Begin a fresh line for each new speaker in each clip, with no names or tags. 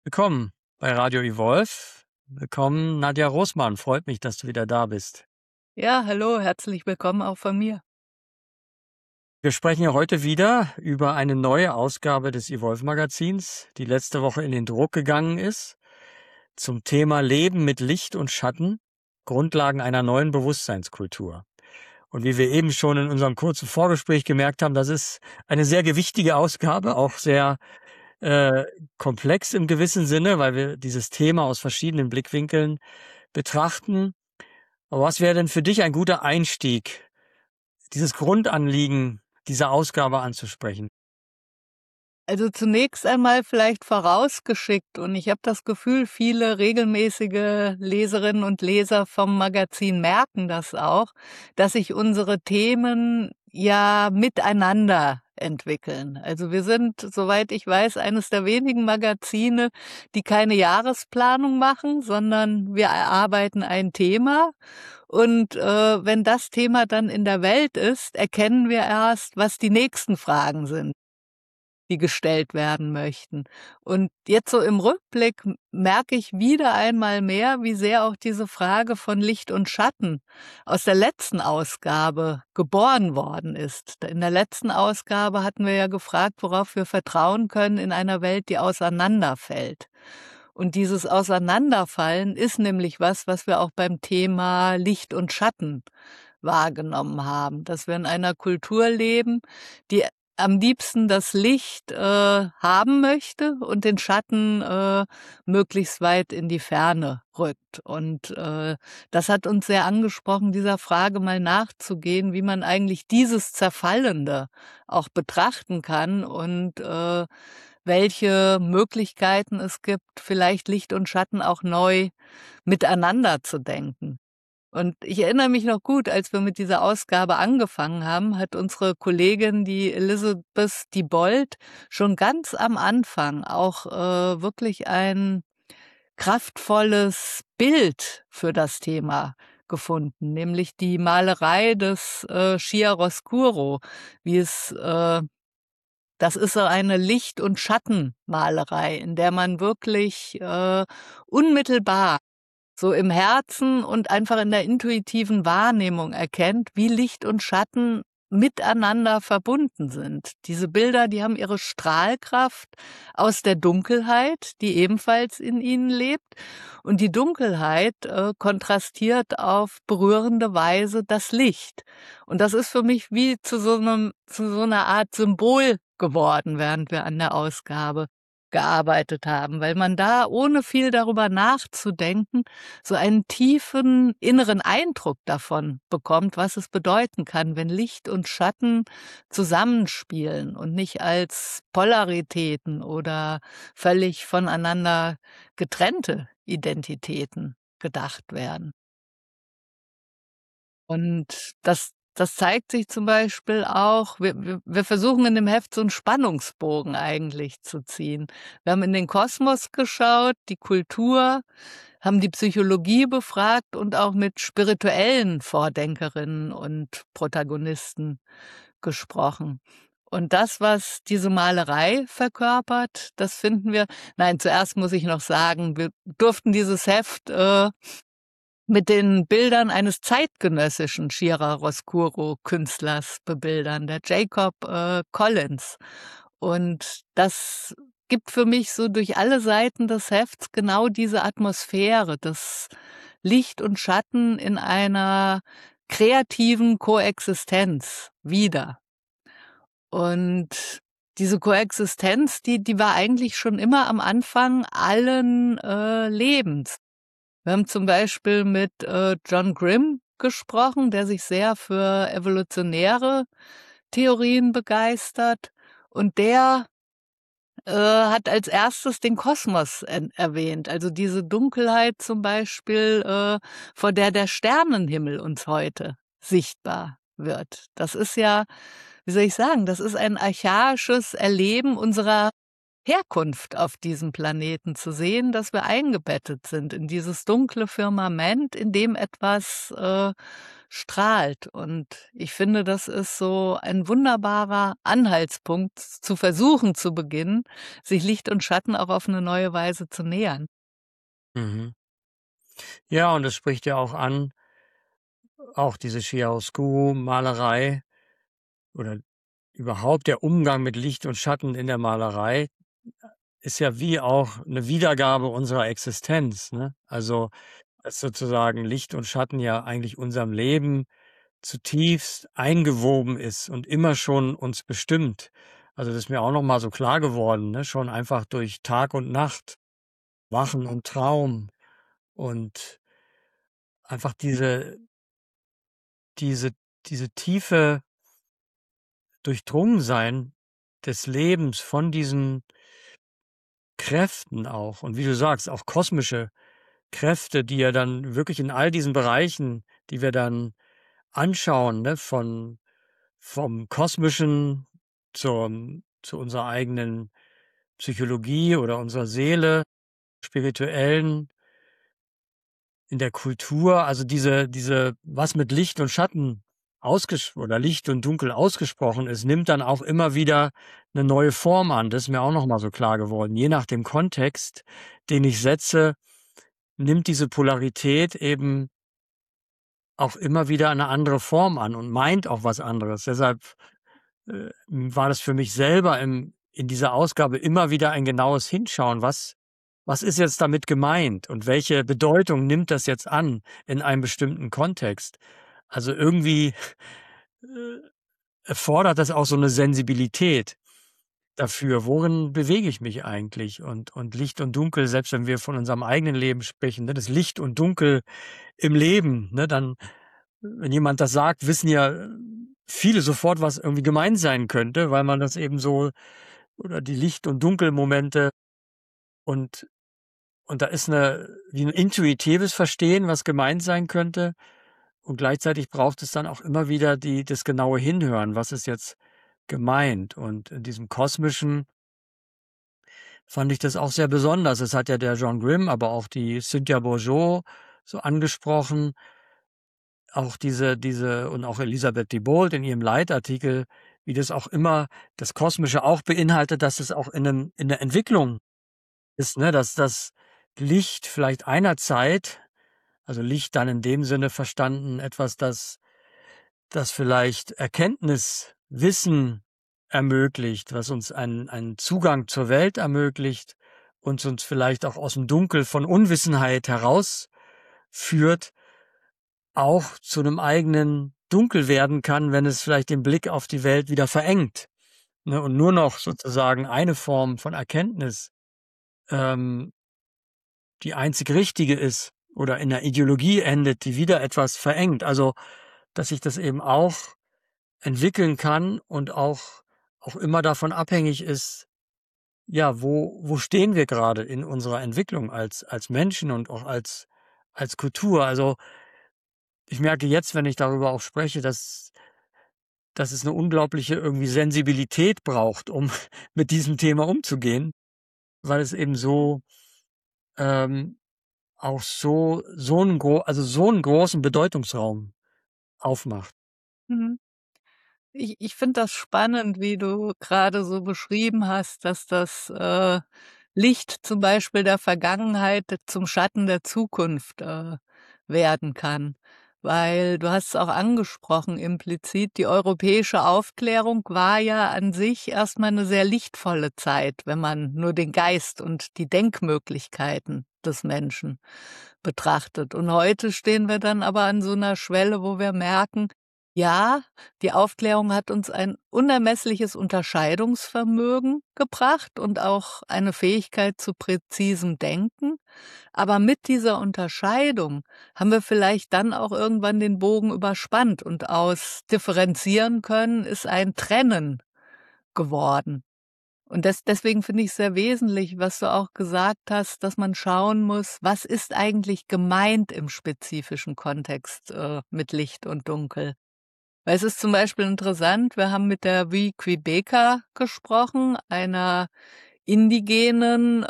Willkommen bei Radio Evolve. Willkommen, Nadja Rosmann. Freut mich, dass du wieder da bist.
Ja, hallo, herzlich willkommen auch von mir.
Wir sprechen ja heute wieder über eine neue Ausgabe des Evolve-Magazins, die letzte Woche in den Druck gegangen ist, zum Thema Leben mit Licht und Schatten, Grundlagen einer neuen Bewusstseinskultur. Und wie wir eben schon in unserem kurzen Vorgespräch gemerkt haben, das ist eine sehr gewichtige Ausgabe, auch sehr komplex im gewissen Sinne, weil wir dieses Thema aus verschiedenen Blickwinkeln betrachten. Aber was wäre denn für dich ein guter Einstieg, dieses Grundanliegen dieser Ausgabe anzusprechen?
Also zunächst einmal vielleicht vorausgeschickt, und ich habe das Gefühl, viele regelmäßige Leserinnen und Leser vom Magazin merken das auch, dass sich unsere Themen ja miteinander entwickeln. Also wir sind, soweit ich weiß, eines der wenigen Magazine, die keine Jahresplanung machen, sondern wir erarbeiten ein Thema. Und wenn das Thema dann in der Welt ist, erkennen wir erst, was die nächsten Fragen sind, die gestellt werden möchten. Und jetzt so im Rückblick merke ich wieder einmal mehr, wie sehr auch diese Frage von Licht und Schatten aus der letzten Ausgabe geboren worden ist. In der letzten Ausgabe hatten wir ja gefragt, worauf wir vertrauen können in einer Welt, die auseinanderfällt. Und dieses Auseinanderfallen ist nämlich was wir auch beim Thema Licht und Schatten wahrgenommen haben, dass wir in einer Kultur leben, die am liebsten das Licht haben möchte und den Schatten möglichst weit in die Ferne rückt. Und das hat uns sehr angesprochen, dieser Frage mal nachzugehen, wie man eigentlich dieses Zerfallende auch betrachten kann und welche Möglichkeiten es gibt, vielleicht Licht und Schatten auch neu miteinander zu denken. Und ich erinnere mich noch gut, als wir mit dieser Ausgabe angefangen haben, hat unsere Kollegin, die Elisabeth Diebold, schon ganz am Anfang auch wirklich ein kraftvolles Bild für das Thema gefunden, nämlich die Malerei des Chiaroscuro, wie es das ist so eine Licht- und Schattenmalerei, in der man wirklich unmittelbar so im Herzen und einfach in der intuitiven Wahrnehmung erkennt, wie Licht und Schatten miteinander verbunden sind. Diese Bilder, die haben ihre Strahlkraft aus der Dunkelheit, die ebenfalls in ihnen lebt. Und die Dunkelheit kontrastiert auf berührende Weise das Licht. Und das ist für mich wie zu so einer Art Symbol geworden, während wir an der Ausgabe gearbeitet haben, weil man da, ohne viel darüber nachzudenken, so einen tiefen inneren Eindruck davon bekommt, was es bedeuten kann, wenn Licht und Schatten zusammenspielen und nicht als Polaritäten oder völlig voneinander getrennte Identitäten gedacht werden. Und das zeigt sich zum Beispiel auch, wir versuchen in dem Heft so 'n Spannungsbogen eigentlich zu ziehen. Wir haben in den Kosmos geschaut, die Kultur, haben die Psychologie befragt und auch mit spirituellen Vordenkerinnen und Protagonisten gesprochen. Und das, was diese Malerei verkörpert, das finden wir, nein, zuerst muss ich noch sagen, wir durften dieses Heft mit den Bildern eines zeitgenössischen Chiaroscuro-Künstlers bebildern, der Jacob Collins. Und das gibt für mich so durch alle Seiten des Hefts genau diese Atmosphäre, das Licht und Schatten in einer kreativen Koexistenz wieder. Und diese Koexistenz, die war eigentlich schon immer am Anfang allen Lebens. Wir haben zum Beispiel mit John Grimm gesprochen, der sich sehr für evolutionäre Theorien begeistert. Und der hat als erstes den Kosmos erwähnt, also diese Dunkelheit zum Beispiel, vor der der Sternenhimmel uns heute sichtbar wird. Das ist ja, wie soll ich sagen, das ist ein archaisches Erleben unserer Herkunft auf diesem Planeten, zu sehen, dass wir eingebettet sind in dieses dunkle Firmament, in dem etwas strahlt. Und ich finde, das ist so ein wunderbarer Anhaltspunkt, zu versuchen zu beginnen, sich Licht und Schatten auch auf eine neue Weise zu nähern.
Mhm. Ja, und es spricht ja auch an, auch diese Chiaroscuro-Malerei oder überhaupt der Umgang mit Licht und Schatten in der Malerei ist ja wie auch eine Wiedergabe unserer Existenz, ne? Also, dass sozusagen Licht und Schatten ja eigentlich unserem Leben zutiefst eingewoben ist und immer schon uns bestimmt. Also, das ist mir auch noch mal so klar geworden, ne, schon einfach durch Tag und Nacht, Wachen und Traum und einfach diese diese tiefe Durchdrungensein des Lebens von diesen Kräften auch und wie du sagst, auch kosmische Kräfte, die ja dann wirklich in all diesen Bereichen, die wir dann anschauen, ne, vom Kosmischen zu unserer eigenen Psychologie oder unserer Seele, spirituellen, in der Kultur, also diese was mit Licht und Schatten oder Licht und Dunkel ausgesprochen ist, nimmt dann auch immer wieder eine neue Form an. Das ist mir auch noch mal so klar geworden. Je nach dem Kontext, den ich setze, nimmt diese Polarität eben auch immer wieder eine andere Form an und meint auch was anderes. Deshalb, war das für mich selber in dieser Ausgabe immer wieder ein genaues Hinschauen. Was ist jetzt damit gemeint und welche Bedeutung nimmt das jetzt an in einem bestimmten Kontext? Also, irgendwie, äh, erfordert das auch so eine Sensibilität dafür, worin bewege ich mich eigentlich? Und Licht und Dunkel, selbst wenn wir von unserem eigenen Leben sprechen, ne, das Licht und Dunkel im Leben, ne, dann wenn jemand das sagt, wissen ja, viele sofort, was irgendwie gemeint sein könnte, weil man das eben so oder die Licht und Dunkelmomente und da ist wie 'n intuitives Verstehen, was gemeint sein könnte und gleichzeitig braucht es dann auch immer wieder das genaue Hinhören. Was ist jetzt gemeint? Und in diesem Kosmischen fand ich das auch sehr besonders. Das hat ja der John Grimm, aber auch die Cynthia Bourgeault so angesprochen. Auch diese und auch Elisabeth Diebold in ihrem Leitartikel, wie das auch immer das Kosmische auch beinhaltet, dass es auch in der Entwicklung ist, ne, dass das Licht vielleicht einerzeit also Licht dann in dem Sinne verstanden, etwas, das vielleicht Erkenntnis, Wissen ermöglicht, was uns einen Zugang zur Welt ermöglicht und uns vielleicht auch aus dem Dunkel von Unwissenheit herausführt, auch zu 'nem eigenen Dunkel werden kann, wenn es vielleicht den Blick auf die Welt wieder verengt, ne, und nur noch sozusagen eine Form von Erkenntnis, ähm, die einzig richtige ist oder in 'ner Ideologie endet, die wieder etwas verengt. Also, dass sich das eben auch entwickeln kann und auch immer davon abhängig ist, ja, wo stehen wir grade in unserer Entwicklung als Menschen und auch als Kultur? Also, ich merke jetzt, wenn ich darüber auch spreche, dass es 'ne unglaubliche irgendwie Sensibilität braucht, um mit diesem Thema umzugehen, weil es eben so, ähm, auch so 'n großen Bedeutungsraum aufmacht.
Mhm. Ich finde das spannend, wie du gerade so beschrieben hast, dass das, Licht zum Beispiel der Vergangenheit zum Schatten der Zukunft, werden kann. Weil du hast es auch angesprochen implizit, die europäische Aufklärung war ja an sich erst mal 'ne sehr lichtvolle Zeit, wenn man nur den Geist und die Denkmöglichkeiten des Menschen betrachtet. Und heute stehen wir dann aber an so 'ner Schwelle, wo wir merken, ja, die Aufklärung hat uns ein unermessliches Unterscheidungsvermögen gebracht und auch eine Fähigkeit zu präzisem Denken. Aber mit dieser Unterscheidung haben wir vielleicht dann auch irgendwann den Bogen überspannt und aus differenzieren können ist ein Trennen geworden. Und deswegen finde ich sehr wesentlich, was du auch gesagt hast, dass man schauen muss, was ist eigentlich gemeint im spezifischen Kontext, mit Licht und Dunkel? Weil es ist zum Beispiel interessant, wir haben mit der Wie Quebecer gesprochen, einer indigenen,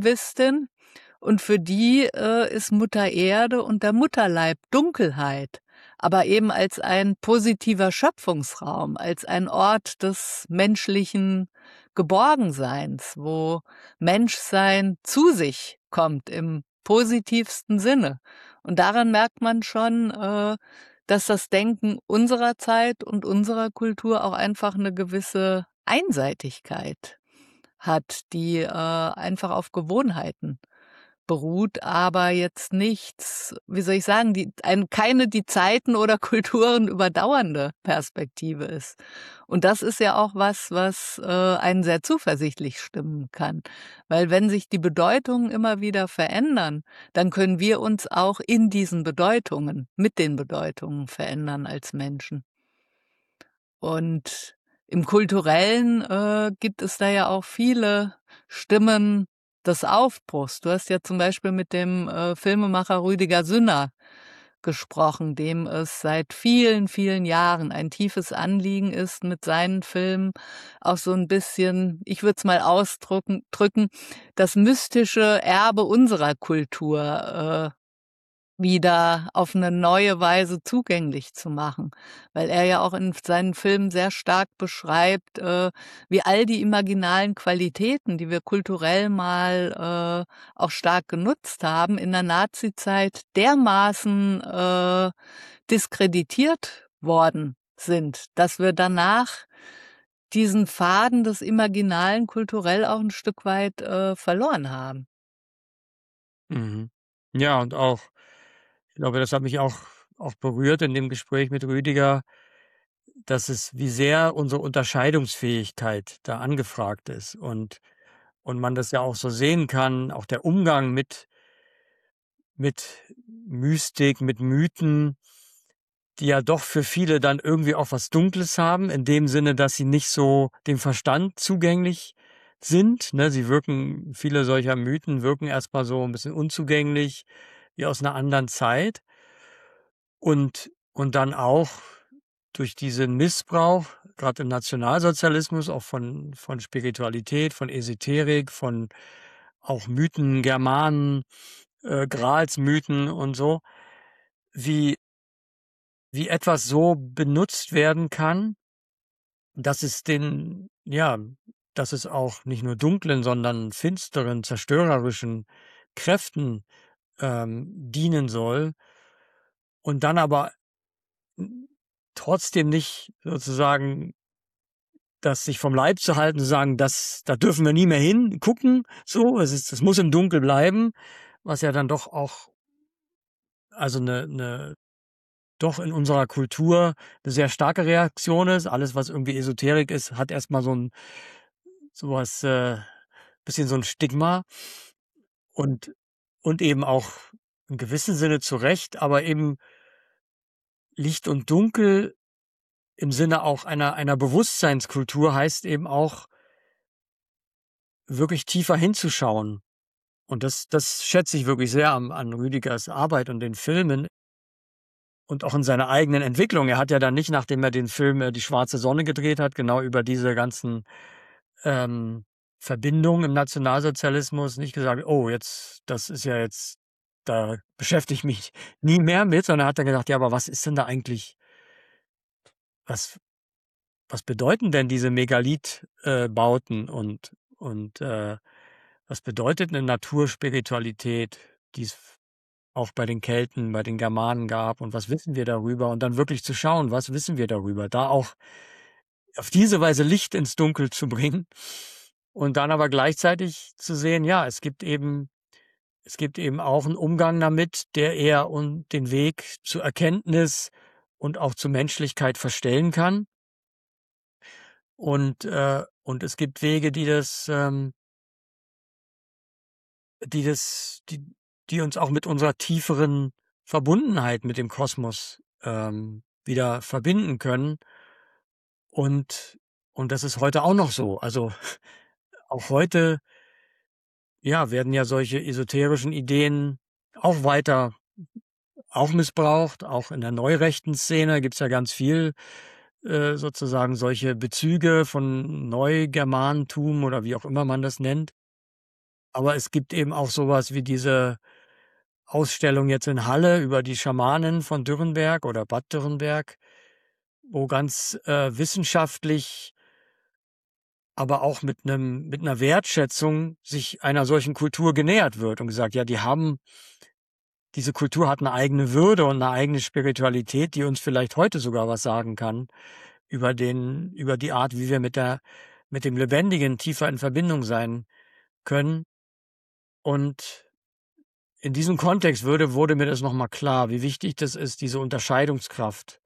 Aktivistin, und für die, ist Mutter Erde und der Mutterleib Dunkelheit. aber eben als ein positiver Schöpfungsraum, als ein Ort des menschlichen Geborgenseins, wo Menschsein zu sich kommt im positivsten Sinne. Und daran merkt man schon, dass das Denken unserer Zeit und unserer Kultur auch einfach eine gewisse Einseitigkeit hat, die, einfach auf Gewohnheiten beruht, aber jetzt nichts, wie soll ich sagen, keine die Zeiten oder Kulturen überdauernde Perspektive ist. Und das ist ja auch was, einen sehr zuversichtlich stimmen kann. Weil wenn sich die Bedeutungen immer wieder verändern, dann können wir uns auch in diesen Bedeutungen mit den Bedeutungen verändern als Menschen. Und im Kulturellen, gibt es da ja auch viele Stimmen des Aufbruchs. Du hast ja zum Beispiel mit dem, Filmemacher Rüdiger Synner gesprochen, dem es seit vielen, vielen Jahren ein tiefes Anliegen ist, mit seinen Filmen auch so ein bisschen, ich würde es mal drücken, das mystische Erbe unserer Kultur, wieder auf eine neue Weise zugänglich zu machen, weil er ja auch in seinen Filmen sehr stark beschreibt, wie all die imaginalen Qualitäten, die wir kulturell mal, auch stark genutzt haben, in der Nazizeit dermaßen, diskreditiert worden sind, dass wir danach diesen Faden des Imaginalen kulturell auch ein Stück weit, verloren haben.
Mhm. Ja, und auch ich glaube, das hat mich auch berührt in dem Gespräch mit Rüdiger, dass es wie sehr unsere Unterscheidungsfähigkeit da angefragt ist und man das ja auch so sehen kann, auch der Umgang mit Mystik, mit Mythen, die ja doch für viele dann irgendwie auch was Dunkles haben, in dem Sinne, dass sie nicht so dem Verstand zugänglich sind, ne? Viele solcher Mythen wirken erst mal so 'n bisschen unzugänglich, wie aus 'ner anderen Zeit. Und dann auch durch diesen Missbrauch, grad im Nationalsozialismus, auch von Spiritualität, von Esoterik, von auch Mythen, Germanen, Gralsmythen und so, wie etwas so benutzt werden kann, dass es den ja, dass es auch nicht nur dunklen, sondern finsteren, zerstörerischen Kräften, dienen soll und dann aber Hm, trotzdem nicht sozusagen das sich vom Leib zu halten, zu sagen: Da dürfen wir nie mehr hingucken, so. Es muss im Dunkel bleiben“, was ja dann doch auch also 'ne doch in unserer Kultur 'ne sehr starke Reaktion ist. Alles, was irgendwie Esoterik ist, hat erst mal so was, bisschen so 'n Stigma und eben auch in gewissem Sinne zu Recht, aber eben Licht und Dunkel im Sinne auch einer Bewusstseinskultur heißt eben auch, wirklich tiefer hinzuschauen. Und das schätze ich wirklich sehr an Rüdigers Arbeit und den Filmen und auch in seiner eigenen Entwicklung. Er hat ja dann nicht, nachdem er den Film, „Die schwarze Sonne“ gedreht hat, genau über diese ganzen, ähm, Verbindungen im Nationalsozialismus nicht gesagt: „Oh, jetzt das ist ja jetzt da beschäftige ich mich nie mehr mit“, sondern hat dann gedacht: „Ja, aber was ist denn da eigentlich was was bedeuten denn diese Megalith Bauten und was bedeutet 'ne Naturspiritualität, die es auch bei den Kelten, bei den Germanen gab und was wissen wir darüber? Und dann wirklich zu schauen, was wissen wir darüber? Da auch auf diese Weise Licht ins Dunkel zu bringen und dann aber gleichzeitig zu sehen, ja, es gibt eben auch 'n Umgang damit, der eher den Weg zur Erkenntnis und auch zur Menschlichkeit verstellen kann. Und es gibt Wege, die das die die uns auch mit unserer tieferen Verbundenheit mit dem Kosmos, wieder verbinden können. Und das ist heute auch noch so. Also, auch heute, ja, werden ja solche esoterischen Ideen auch weiter auch missbraucht. Auch in der neurechten Szene gibt's ja ganz viel, sozusagen solche Bezüge von Neugermanentum oder wie auch immer man das nennt. Aber es gibt eben auch so was wie diese Ausstellung jetzt in Halle über die Schamanen von Dürrenberg oder Bad Dürrenberg, wo ganz wissenschaftlich, aber auch mit einer Wertschätzung sich einer solchen Kultur genähert wird und gesagt, ja, diese Kultur hat eine eigene Würde und eine eigene Spiritualität, die uns vielleicht heute sogar was sagen kann über die Art, wie wir mit dem Lebendigen tiefer in Verbindung sein können. Und in diesem Kontext wurde mir das nochmal klar, wie wichtig das ist, diese Unterscheidungskraft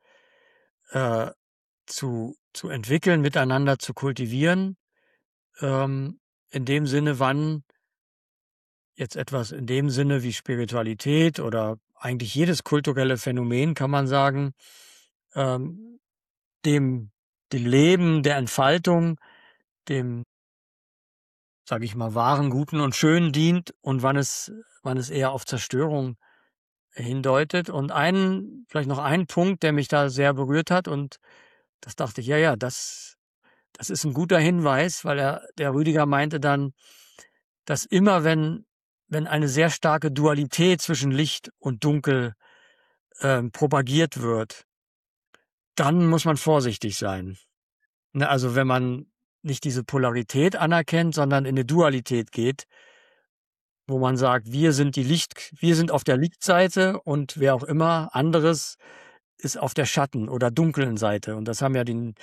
zu entwickeln, miteinander zu kultivieren. In dem Sinne, wann jetzt etwas in dem Sinne wie Spiritualität oder eigentlich jedes kulturelle Phänomen, kann man sagen, ähm, dem Leben, der Entfaltung, dem, sage ich mal, wahren, guten und schönen dient und wann es eher auf Zerstörung hindeutet. Und vielleicht noch ein Punkt, der mich da sehr berührt hat, und das dachte ich, ja, das ist ein guter Hinweis, weil der Rüdiger meinte dann, dass immer wenn eine sehr starke Dualität zwischen Licht und Dunkel propagiert wird, dann muss man vorsichtig sein. Ne, also wenn man nicht diese Polarität anerkennt, sondern in eine Dualität geht, wo man sagt, wir sind auf der Lichtseite und wer auch immer anderes ist auf der Schatten- oder dunklen Seite. Und das haben ja die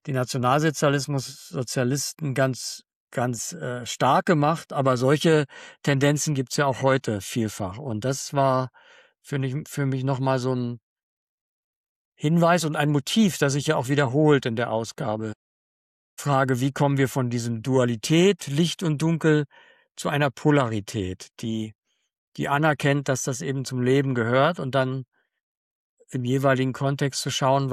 Sozialisten ganz stark gemacht, aber solche Tendenzen gibt's ja auch heute vielfach. Und das war für mich nochmal so ein Hinweis und ein Motiv, das sich ja auch wiederholt in der Ausgabe. Frage, wie kommen wir von diesem Dualität, Licht und Dunkel, zu einer Polarität, die anerkennt, dass das eben zum Leben gehört, und dann im jeweiligen Kontext zu schauen,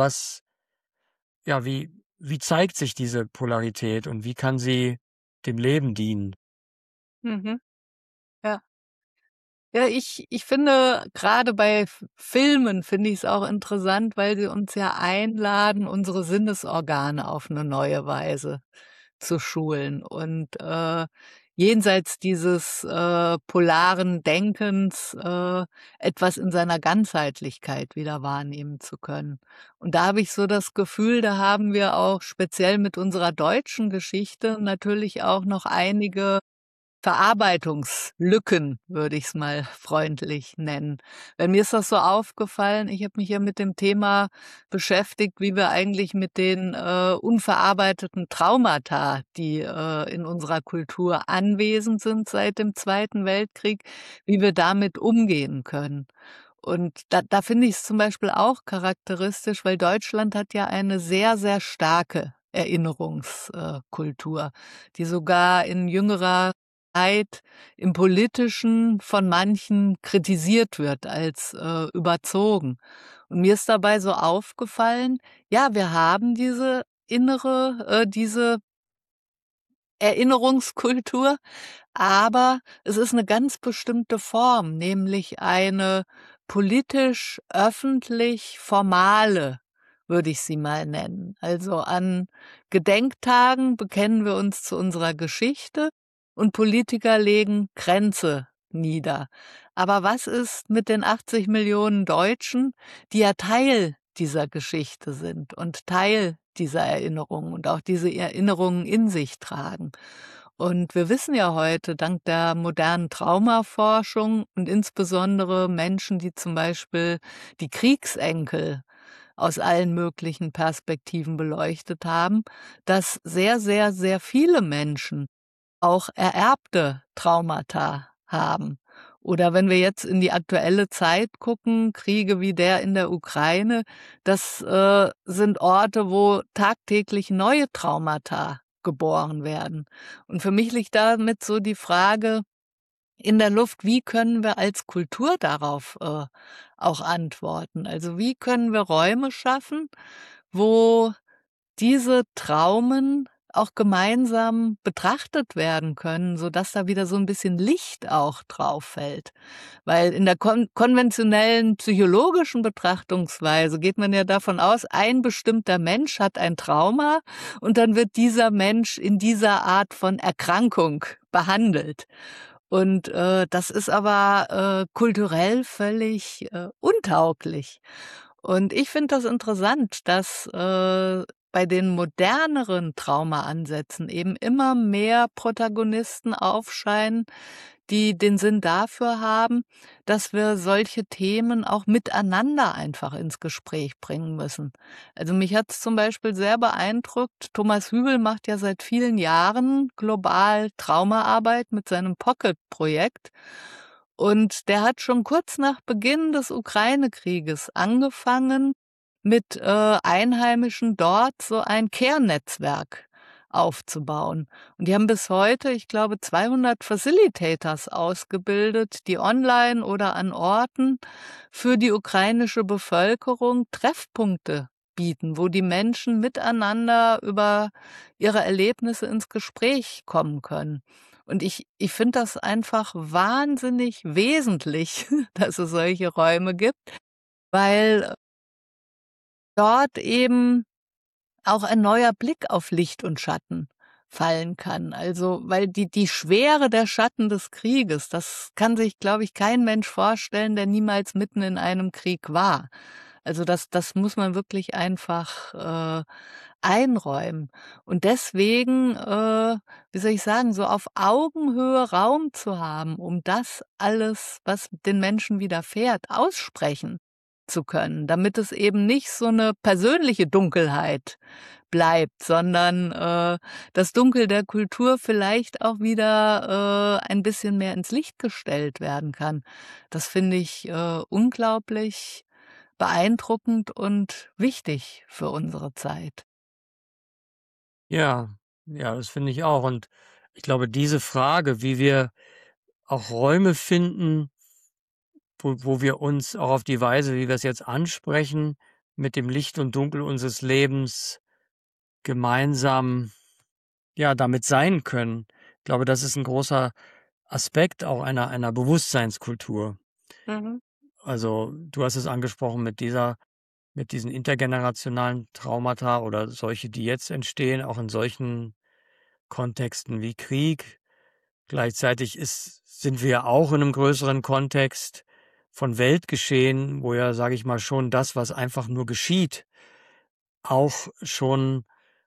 wie zeigt sich diese Polarität und wie kann sie dem Leben dienen?
Mhm. Ja. Ja, ich finde, gerade bei Filmen finde ich es auch interessant, weil sie uns ja einladen, unsere Sinnesorgane auf eine neue Weise zu schulen und, jenseits dieses, polaren Denkens, etwas in seiner Ganzheitlichkeit wieder wahrnehmen zu können. Und da habe ich so das Gefühl, da haben wir auch speziell mit unserer deutschen Geschichte natürlich auch noch einige Verarbeitungslücken, würde ich's mal freundlich nennen. Weil mir ist das so aufgefallen, ich habe mich ja mit dem Thema beschäftigt, wie wir eigentlich mit den, unverarbeiteten Traumata, die, in unserer Kultur anwesend sind seit dem Zweiten Weltkrieg, wie wir damit umgehen können. Und da finde ich's zum Beispiel auch charakteristisch, weil Deutschland hat ja eine sehr, sehr starke Erinnerungskultur, die sogar in jüngerer Zeit im Politischen von manchen kritisiert wird als, überzogen. Und mir ist dabei so aufgefallen, ja, wir haben diese Erinnerungskultur, aber es ist eine ganz bestimmte Form, nämlich eine politisch öffentlich formale, würde ich sie mal nennen. Also, an Gedenktagen bekennen wir uns zu unserer Geschichte und Politiker legen Grenze nieder. Aber was ist mit den 80 Millionen Deutschen, die ja Teil dieser Geschichte sind und Teil dieser Erinnerungen und auch diese Erinnerungen in sich tragen? Und wir wissen ja heute dank der modernen Traumaforschung und insbesondere Menschen, die zum Beispiel die Kriegsenkel aus allen möglichen Perspektiven beleuchtet haben, dass sehr, sehr, sehr viele Menschen auch ererbte Traumata haben. Oder wenn wir jetzt in die aktuelle Zeit gucken, Kriege wie der in der Ukraine, das, sind Orte, wo tagtäglich neue Traumata geboren werden. Und für mich liegt damit so die Frage in der Luft, wie können wir als Kultur darauf, auch antworten? Also, wie können wir Räume schaffen, wo diese Traumen auch gemeinsam betrachtet werden können, sodass da wieder so 'n bisschen Licht auch drauf fällt. Weil in der konventionellen psychologischen Betrachtungsweise geht man ja davon aus, ein bestimmter Mensch hat ein Trauma und dann wird dieser Mensch in dieser Art von Erkrankung behandelt. Und, das ist aber, kulturell völlig, untauglich. Und ich finde das interessant, dass, bei den moderneren Traumaansätzen eben immer mehr Protagonisten aufscheinen, die den Sinn dafür haben, dass wir solche Themen auch miteinander einfach ins Gespräch bringen müssen. Also, mich hat's zum Beispiel sehr beeindruckt. Thomas Hübel macht ja seit vielen Jahren global Traumaarbeit mit seinem Pocket-Projekt. Und der hat schon kurz nach Beginn des Ukraine-Krieges angefangen, mit, Einheimischen dort so ein Care-Netzwerk aufzubauen. Und die haben bis heute, ich glaube, 200 Facilitators ausgebildet, die online oder an Orten für die ukrainische Bevölkerung Treffpunkte bieten, wo die Menschen miteinander über ihre Erlebnisse ins Gespräch kommen können. Und ich finde das einfach wahnsinnig wesentlich, dass es solche Räume gibt, weil dort eben auch ein neuer Blick auf Licht und Schatten fallen kann. Also, weil die Schwere der Schatten des Krieges, das kann sich, glaube ich, kein Mensch vorstellen, der niemals mitten in einem Krieg war. Also, das muss man wirklich einfach, einräumen. Und deswegen, wie soll ich sagen, so auf Augenhöhe Raum zu haben, um das alles, was den Menschen widerfährt, aussprechen zu können, damit es eben nicht so 'ne persönliche Dunkelheit bleibt, sondern, das Dunkel der Kultur vielleicht auch wieder, ein bisschen mehr ins Licht gestellt werden kann. Das finde ich, unglaublich beeindruckend und wichtig für unsere Zeit.
Ja, ja, das finde ich auch. Und ich glaube, diese Frage, wie wir auch Räume finden, wo wir uns auch auf die Weise, wie wir es jetzt ansprechen, mit dem Licht und Dunkel unseres Lebens gemeinsam, ja, damit sein können. Ich glaube, das ist ein großer Aspekt auch einer Bewusstseinskultur.
Mhm.
Also, du hast es angesprochen mit diesen intergenerationalen Traumata oder solche, die jetzt entstehen, auch in solchen Kontexten wie Krieg. Gleichzeitig sind wir ja auch in einem größeren Kontext von Weltgeschehen, wo ja, sage ich mal, schon das, was einfach nur geschieht, auch schon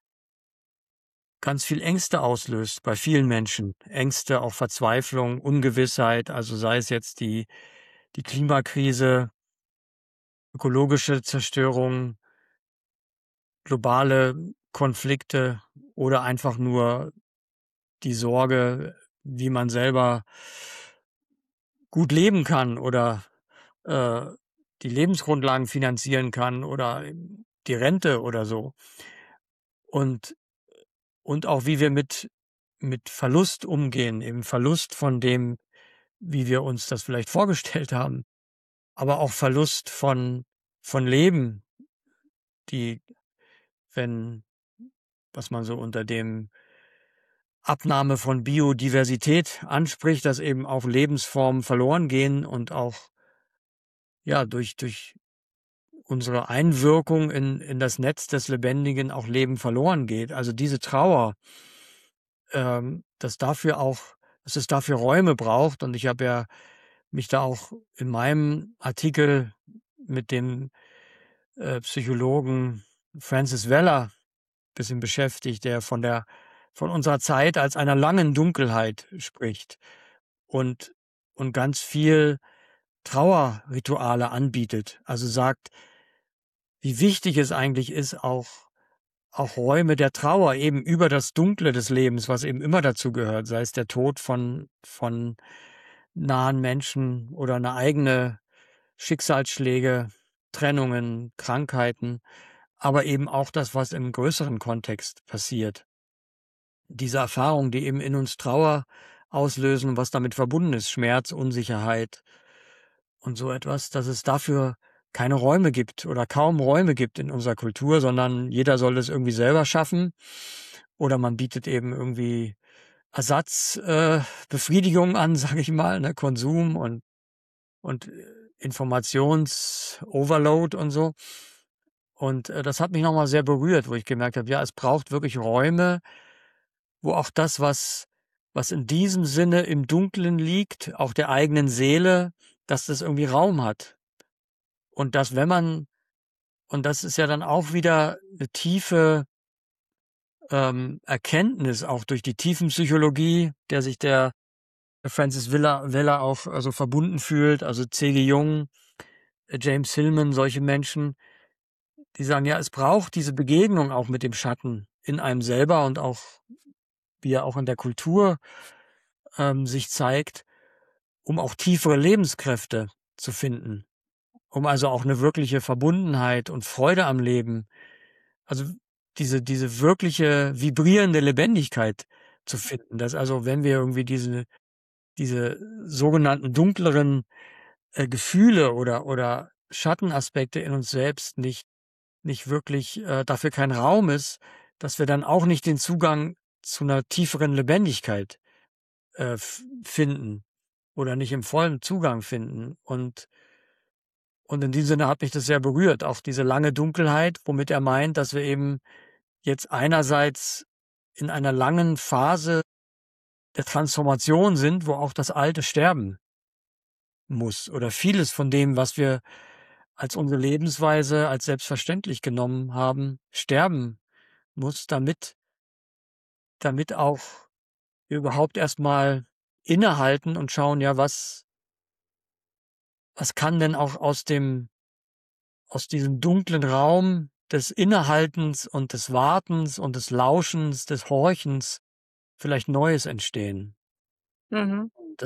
ganz viel Ängste auslöst bei vielen Menschen. Ängste, auch Verzweiflung, Ungewissheit, also sei es jetzt die Klimakrise, ökologische Zerstörung, globale Konflikte oder einfach nur die Sorge, wie man selber gut leben kann oder, äh, die Lebensgrundlagen finanzieren kann oder die Rente oder so. Und auch wie wir mit Verlust umgehen, eben Verlust von dem, wie wir uns das vielleicht vorgestellt haben, aber auch Verlust von Leben, die, wenn was man so unter dem Abnahme von Biodiversität anspricht, dass eben auch Lebensformen verloren gehen und auch, ja, durch unsere Einwirkung in das Netz des Lebendigen auch Leben verloren geht. Also, diese Trauer, dass es dafür Räume braucht. Und ich habe ja mich da auch in meinem Artikel mit dem, Psychologen Francis Weller bisschen beschäftigt, der von unserer Zeit als einer langen Dunkelheit spricht und ganz viel Trauerrituale anbietet. Also sagt, wie wichtig es eigentlich ist, auch Räume der Trauer eben über das Dunkle des Lebens, was eben immer dazu gehört, sei es der Tod von nahen Menschen oder eine eigene Schicksalsschläge, Trennungen, Krankheiten, aber eben auch das, was im größeren Kontext passiert. Diese Erfahrungen, die eben in uns Trauer auslösen, was damit verbunden ist, Schmerz, Unsicherheit und so etwas, dass es dafür keine Räume gibt oder kaum Räume gibt in unserer Kultur, sondern jeder soll es irgendwie selber schaffen oder man bietet eben irgendwie Befriedigung an, sage ich mal, ne, Konsum und Informations-Overload und so. Und, das hat mich noch mal sehr berührt, wo ich gemerkt habe, ja, es braucht wirklich Räume, wo auch das, was was in diesem Sinne im Dunklen liegt, auch der eigenen Seele, dass das irgendwie Raum hat. Und dass und das ist ja dann auch wieder eine tiefe Erkenntnis, auch durch die Tiefenpsychologie, der sich der Francis Weller auch also verbunden fühlt, also C.G. Jung, James Hillman, solche Menschen, die sagen, ja, es braucht diese Begegnung auch mit dem Schatten in einem selber und auch, wie er auch in der Kultur sich zeigt, um auch tiefere Lebenskräfte zu finden, um also auch eine wirkliche Verbundenheit und Freude am Leben, also diese wirkliche vibrierende Lebendigkeit zu finden. Dass also, wenn wir irgendwie diese sogenannten dunkleren Gefühle oder Schattenaspekte in uns selbst nicht wirklich dafür kein Raum ist, dass wir dann auch nicht den Zugang zu einer tieferen Lebendigkeit finden oder nicht im vollen Zugang finden. Und in diesem Sinne hat mich das sehr berührt, auch diese lange Dunkelheit, womit er meint, dass wir eben jetzt einerseits in einer langen Phase der Transformation sind, wo auch das Alte sterben muss oder vieles von dem, was wir als unsere Lebensweise als selbstverständlich genommen haben, sterben muss, damit auch wir überhaupt erstmal innehalten und schauen, ja, was kann denn auch aus diesem dunklen Raum des Innehaltens und des Wartens und des Lauschens, des Horchens vielleicht Neues entstehen.
Mhm.
Und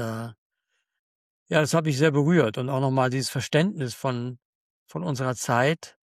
ja, das hat mich sehr berührt und auch nochmal dieses Verständnis von unserer Zeit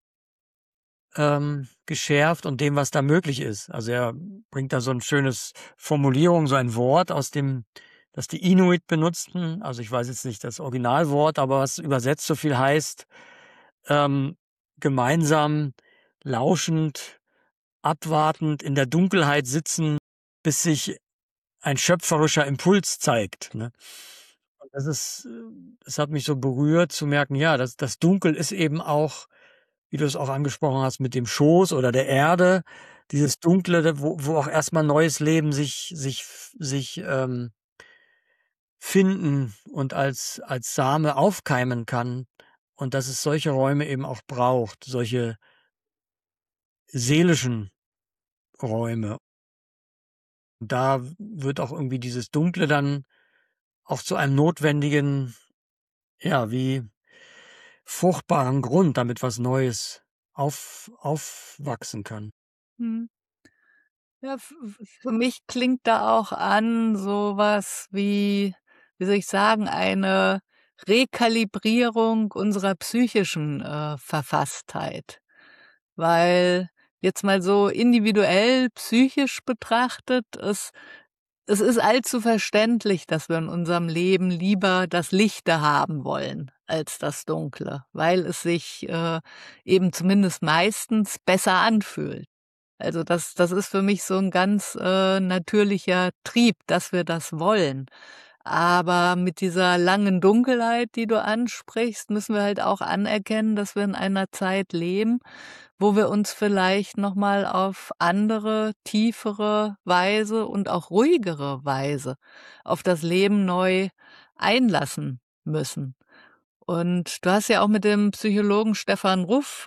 geschärft und dem, was da möglich ist. Also er bringt da so ein schönes Formulierung, so ein Wort das die Inuit benutzten. Also ich weiß jetzt nicht das Originalwort, aber was übersetzt so viel heißt, ähm, gemeinsam, lauschend, abwartend, in der Dunkelheit sitzen, bis sich ein schöpferischer Impuls zeigt, ne? Und das hat mich so berührt zu merken, ja, das Dunkel ist eben auch, wie du es auch angesprochen hast, mit dem Schoß oder der Erde, dieses Dunkle, wo auch erstmal neues Leben sich finden und als Same aufkeimen kann. Und dass es solche Räume eben auch braucht, solche seelischen Räume. Und da wird auch irgendwie dieses Dunkle dann auch zu einem notwendigen, ja, wie fruchtbaren Grund, damit was Neues aufwachsen kann.
Mhm. Ja, für mich klingt da auch an so was wie soll ich sagen, eine Rekalibrierung unserer psychischen, Verfasstheit. Weil jetzt mal so individuell psychisch betrachtet, es ist allzu verständlich, dass wir in unserem Leben lieber das Lichte haben wollen als das Dunkle, weil es sich, eben zumindest meistens besser anfühlt. Also, das ist für mich so 'n ganz, natürlicher Trieb, dass wir das wollen. Aber mit dieser langen Dunkelheit, die du ansprichst, müssen wir halt auch anerkennen, dass wir in einer Zeit leben, wo wir uns vielleicht noch mal auf andere, tiefere Weise und auch ruhigere Weise auf das Leben neu einlassen müssen. Und du hast ja auch mit dem Psychologen Stefan Ruff,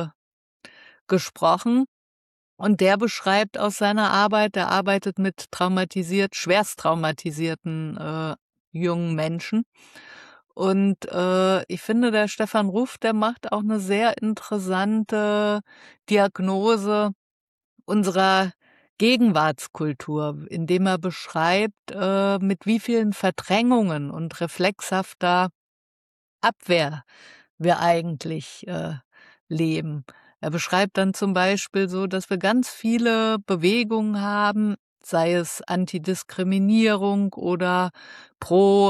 gesprochen und der beschreibt aus seiner Arbeit, der arbeitet mit schwerst traumatisierten, jungen Menschen. Und, ich finde, der Stefan Ruff, der macht auch 'ne sehr interessante Diagnose unserer Gegenwartskultur, indem er beschreibt, mit wie vielen Verdrängungen und reflexhafter Abwehr wir eigentlich, leben. Er beschreibt dann zum Beispiel so, dass wir ganz viele Bewegungen haben, sei es Antidiskriminierung oder pro,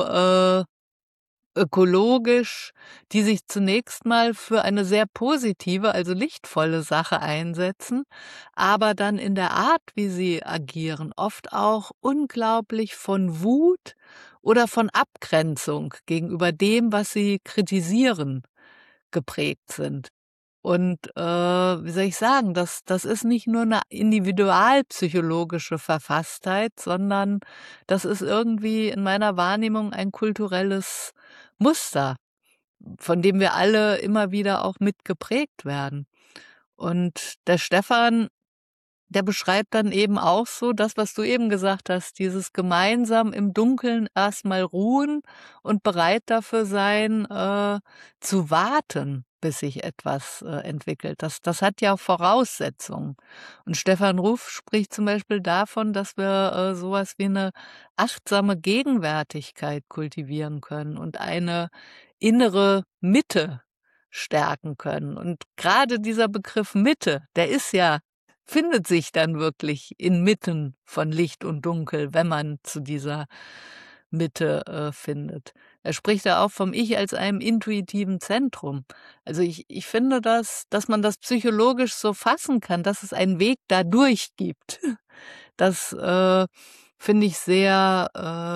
ökologisch, die sich zunächst mal für eine sehr positive, also lichtvolle Sache einsetzen, aber dann in der Art, wie sie agieren, oft auch unglaublich von Wut oder von Abgrenzung gegenüber dem, was sie kritisieren, geprägt sind. Und, wie soll ich sagen, das ist nicht nur eine individualpsychologische Verfasstheit, sondern das ist irgendwie in meiner Wahrnehmung ein kulturelles Muster, von dem wir alle immer wieder auch mit geprägt werden. Und der Stefan, der beschreibt dann eben auch so das, was du eben gesagt hast, dieses gemeinsam im Dunkeln erst mal ruhen und bereit dafür sein, zu warten, bis sich etwas, entwickelt. Das hat ja Voraussetzungen. Und Stefan Ruf spricht zum Beispiel davon, dass wir, so was wie 'ne achtsame Gegenwärtigkeit kultivieren können und eine innere Mitte stärken können. Und grade dieser Begriff Mitte, der ist ja findet sich dann wirklich inmitten von Licht und Dunkel, wenn man zu dieser Mitte, findet. Er spricht da auch vom Ich als einem intuitiven Zentrum. Also, ich finde dass man das psychologisch so fassen kann, dass es einen Weg dadurch gibt. Das, finde ich sehr,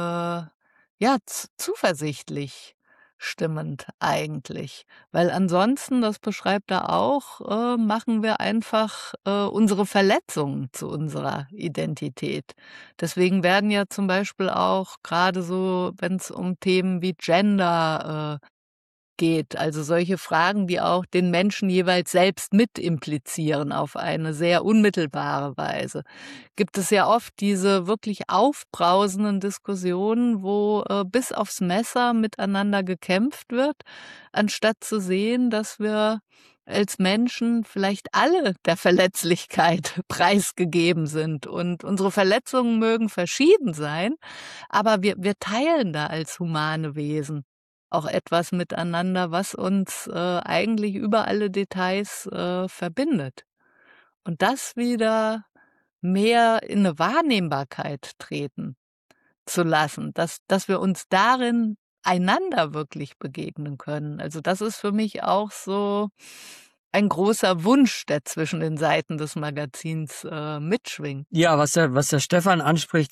ja, zuversichtlich stimmend eigentlich. Weil ansonsten, das beschreibt er auch, machen wir einfach, unsere Verletzungen zu unserer Identität. Deswegen werden ja zum Beispiel auch gerade so, wenn es um Themen wie Gender, geht. Also solche Fragen, die auch den Menschen jeweils selbst mit implizieren auf eine sehr unmittelbare Weise. Gibt es ja oft diese wirklich aufbrausenden Diskussionen, wo, bis aufs Messer miteinander gekämpft wird, anstatt zu sehen, dass wir als Menschen vielleicht alle der Verletzlichkeit preisgegeben sind. Und unsere Verletzungen mögen verschieden sein, aber wir teilen da als humane Wesen auch etwas miteinander, was uns, eigentlich über alle Details, verbindet. Und das wieder mehr in 'ne Wahrnehmbarkeit treten zu lassen, dass wir uns darin einander wirklich begegnen können. Also, das ist für mich auch so ein großer Wunsch, der zwischen den Seiten des Magazins, mitschwingt.
Ja, was der Stefan anspricht,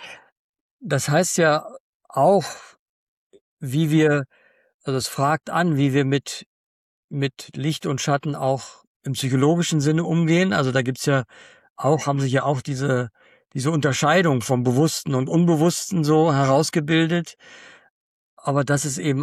das heißt ja auch, wie wir also, es fragt an, wie wir mit Licht und Schatten auch im psychologischen Sinne umgehen. Also, da gibt's ja auch haben sich ja auch diese Unterscheidung vom Bewussten und Unbewussten so herausgebildet. Aber dass es eben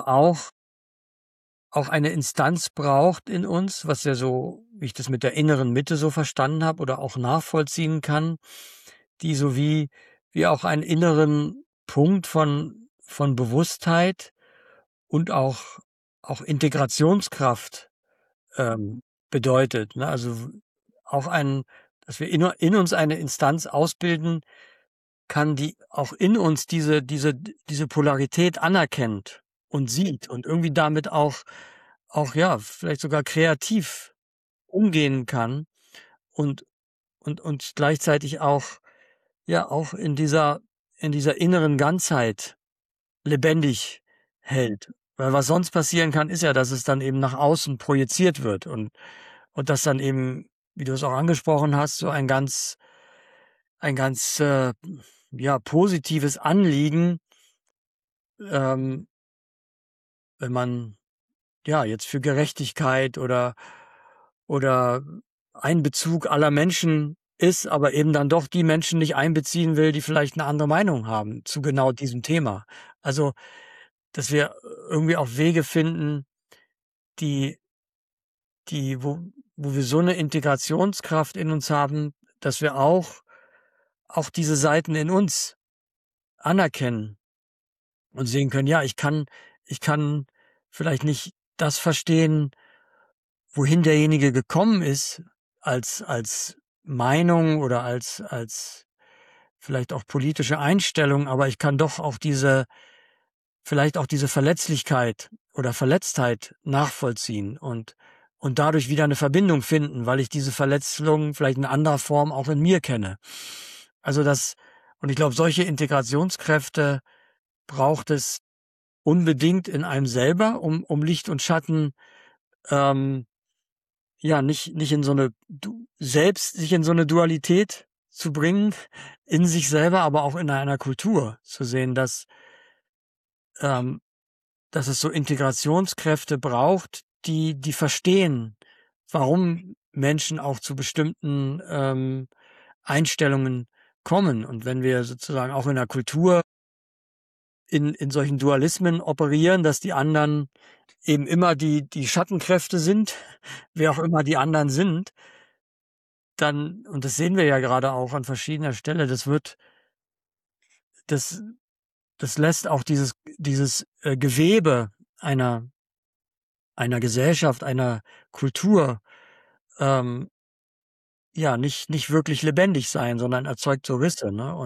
auch eine Instanz braucht in uns, was ja so wie ich das mit der inneren Mitte so verstanden habe oder auch nachvollziehen kann, die so wie auch einen inneren Punkt von Bewusstheit und auch Integrationskraft, bedeutet, ne? Also, auch dass wir in uns eine Instanz ausbilden kann, die auch in uns diese Polarität anerkennt und sieht und irgendwie damit auch, ja, vielleicht sogar kreativ umgehen kann und und gleichzeitig auch ja, auch in dieser inneren Ganzheit lebendig hält. Weil was sonst passieren kann, ist ja, dass es dann eben nach außen projiziert wird und dass dann eben, wie du es auch angesprochen hast, so ein ganz, ja, positives Anliegen, ähm, wenn man, ja, jetzt für Gerechtigkeit oder Einbezug aller Menschen ist, aber eben dann doch die Menschen nicht einbeziehen will, die vielleicht 'ne andere Meinung haben zu genau diesem Thema. Also, dass wir irgendwie auch Wege finden, die wo wir so 'ne Integrationskraft in uns haben, dass wir auch diese Seiten in uns anerkennen und sehen können, ja, ich kann vielleicht nicht das verstehen, wohin derjenige gekommen ist als Meinung oder als vielleicht auch politische Einstellung, aber ich kann doch auch vielleicht auch diese Verletzlichkeit oder Verletztheit nachvollziehen und dadurch wieder 'ne Verbindung finden, weil ich diese Verletzung vielleicht in anderer Form auch in mir kenne. Also, und ich glaube, solche Integrationskräfte braucht es unbedingt in einem selber, um Licht und Schatten, ähm, ja, nicht in so 'ne selbst sich in so 'ne Dualität zu bringen, in sich selber, aber auch in einer Kultur zu sehen, ähm, dass es so Integrationskräfte braucht, die verstehen, warum Menschen auch zu bestimmten Einstellungen kommen. Und wenn wir sozusagen auch in der Kultur in solchen Dualismen operieren, dass die anderen eben immer die Schattenkräfte sind, wer auch immer die anderen sind, dann, und das sehen wir ja gerade auch an verschiedener Stelle, das das lässt auch dieses Gewebe einer Gesellschaft, einer Kultur, ähm, ja, nicht wirklich lebendig sein, sondern erzeugt so Risse, ne?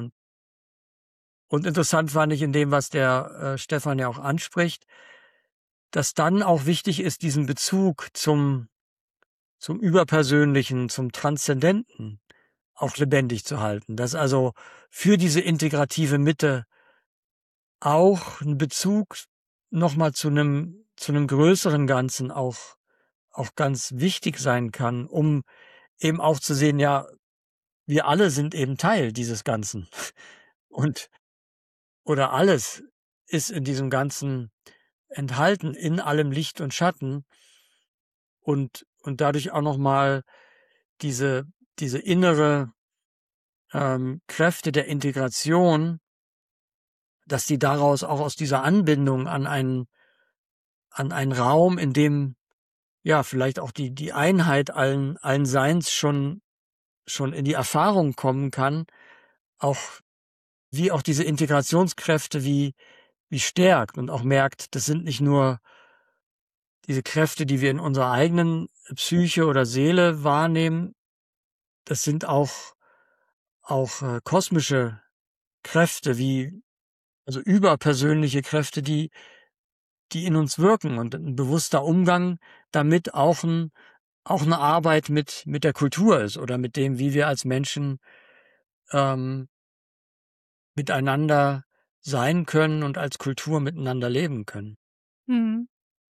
Und interessant fand ich in dem, was der Stefan ja auch anspricht, dass dann auch wichtig ist, diesen Bezug zum Überpersönlichen, zum Transzendenten auch lebendig zu halten. Dass also für diese integrative Mitte auch 'n Bezug noch mal zu 'nem größeren Ganzen auch ganz wichtig sein kann, um eben auch zu sehen, ja, wir alle sind eben Teil dieses Ganzen. Und oder alles ist in diesem Ganzen enthalten, in allem Licht und Schatten und dadurch auch noch mal diese innere, Kräfte der Integration, dass die daraus auch aus dieser Anbindung an einen Raum, in dem, ja, vielleicht auch die Einheit allen Seins schon in die Erfahrung kommen kann, auch wie auch diese Integrationskräfte wie stärkt und auch merkt, das sind nicht nur diese Kräfte, die wir in unserer eigenen Psyche oder Seele wahrnehmen, das sind auch kosmische Kräfte, wie also überpersönliche Kräfte, die in uns wirken und 'n bewusster Umgang damit auch 'ne Arbeit mit der Kultur ist oder mit dem, wie wir als Menschen, ähm, miteinander sein können und als Kultur miteinander leben können.
Mhm.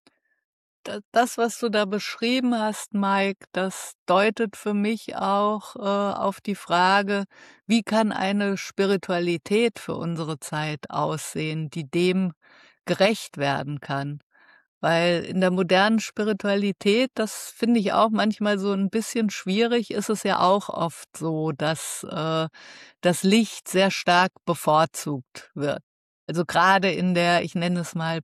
Das, was du da beschrieben hast, Mike, das deutet für mich auch, auf die Frage: Wie kann eine Spiritualität für unsere Zeit aussehen, die dem gerecht werden kann? Weil in der modernen Spiritualität, das finde ich auch manchmal so ein bisschen schwierig, ist es ja auch oft so, dass, das Licht sehr stark bevorzugt wird. Also, gerade in der, ich nenne es mal,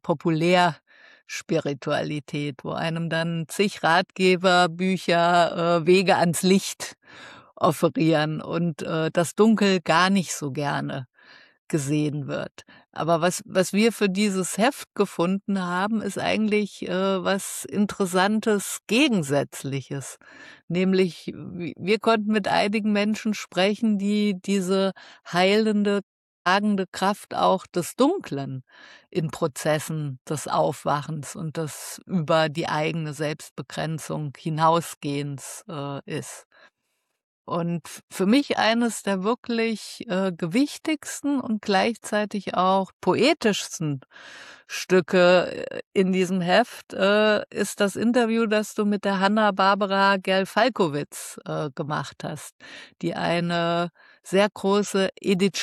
Populärspiritualität, wo einem dann zig Ratgeberbücher, Wege ans Licht offerieren und, das Dunkel gar nicht so gerne gesehen wird. Aber was wir für dieses Heft gefunden haben, ist eigentlich, was Interessantes Gegensätzliches. Nämlich, wir konnten mit einigen Menschen sprechen, die diese heilende, tragende Kraft auch des Dunklen in Prozessen des Aufwachens und des über die eigene Selbstbegrenzung hinausgehens, ist. Und für mich eines der wirklich, gewichtigsten und gleichzeitig auch poetischsten Stücke, in diesem Heft, ist das Interview, das du mit der Hanna-Barbera Gerl-Falkowitz, gemacht hast, die eine sehr große Edith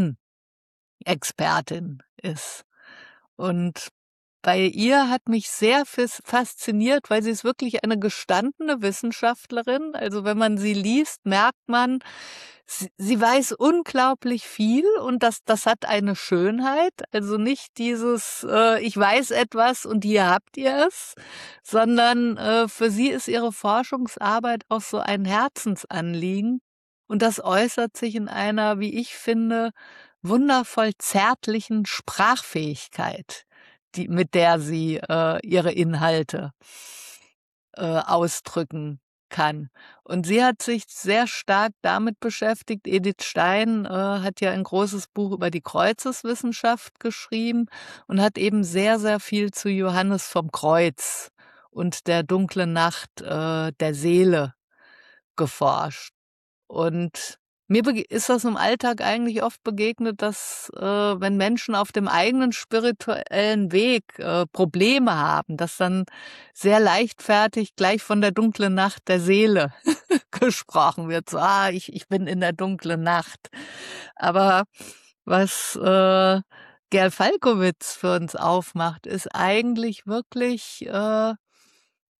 Stein-Expertin ist. Und bei ihr hat mich sehr fasziniert, weil sie ist wirklich eine gestandene Wissenschaftlerin. Also, wenn man sie liest, merkt man, sie weiß unglaublich viel und das hat eine Schönheit. Also, nicht dieses, „Ich weiß etwas und hier habt ihr es“, sondern, für sie ist ihre Forschungsarbeit auch so ein Herzensanliegen und das äußert sich in einer, wie ich finde, wundervoll zärtlichen Sprachfähigkeit, die mit der sie, ihre Inhalte, ausdrücken kann. Und sie hat sich sehr stark damit beschäftigt. Edith Stein, hat ja ein großes Buch über die Kreuzeswissenschaft geschrieben und hat eben sehr, sehr viel zu Johannes vom Kreuz und der dunklen Nacht, der Seele geforscht. Und mir ist das im Alltag eigentlich oft begegnet, dass, wenn Menschen auf dem eigenen spirituellen Weg, Probleme haben, dass dann sehr leichtfertig gleich von der dunklen Nacht der Seele gesprochen wird. So: „Ah, ich bin in der dunklen Nacht.“ Aber was, Gerl Falkowitz für uns aufmacht, ist eigentlich wirklich,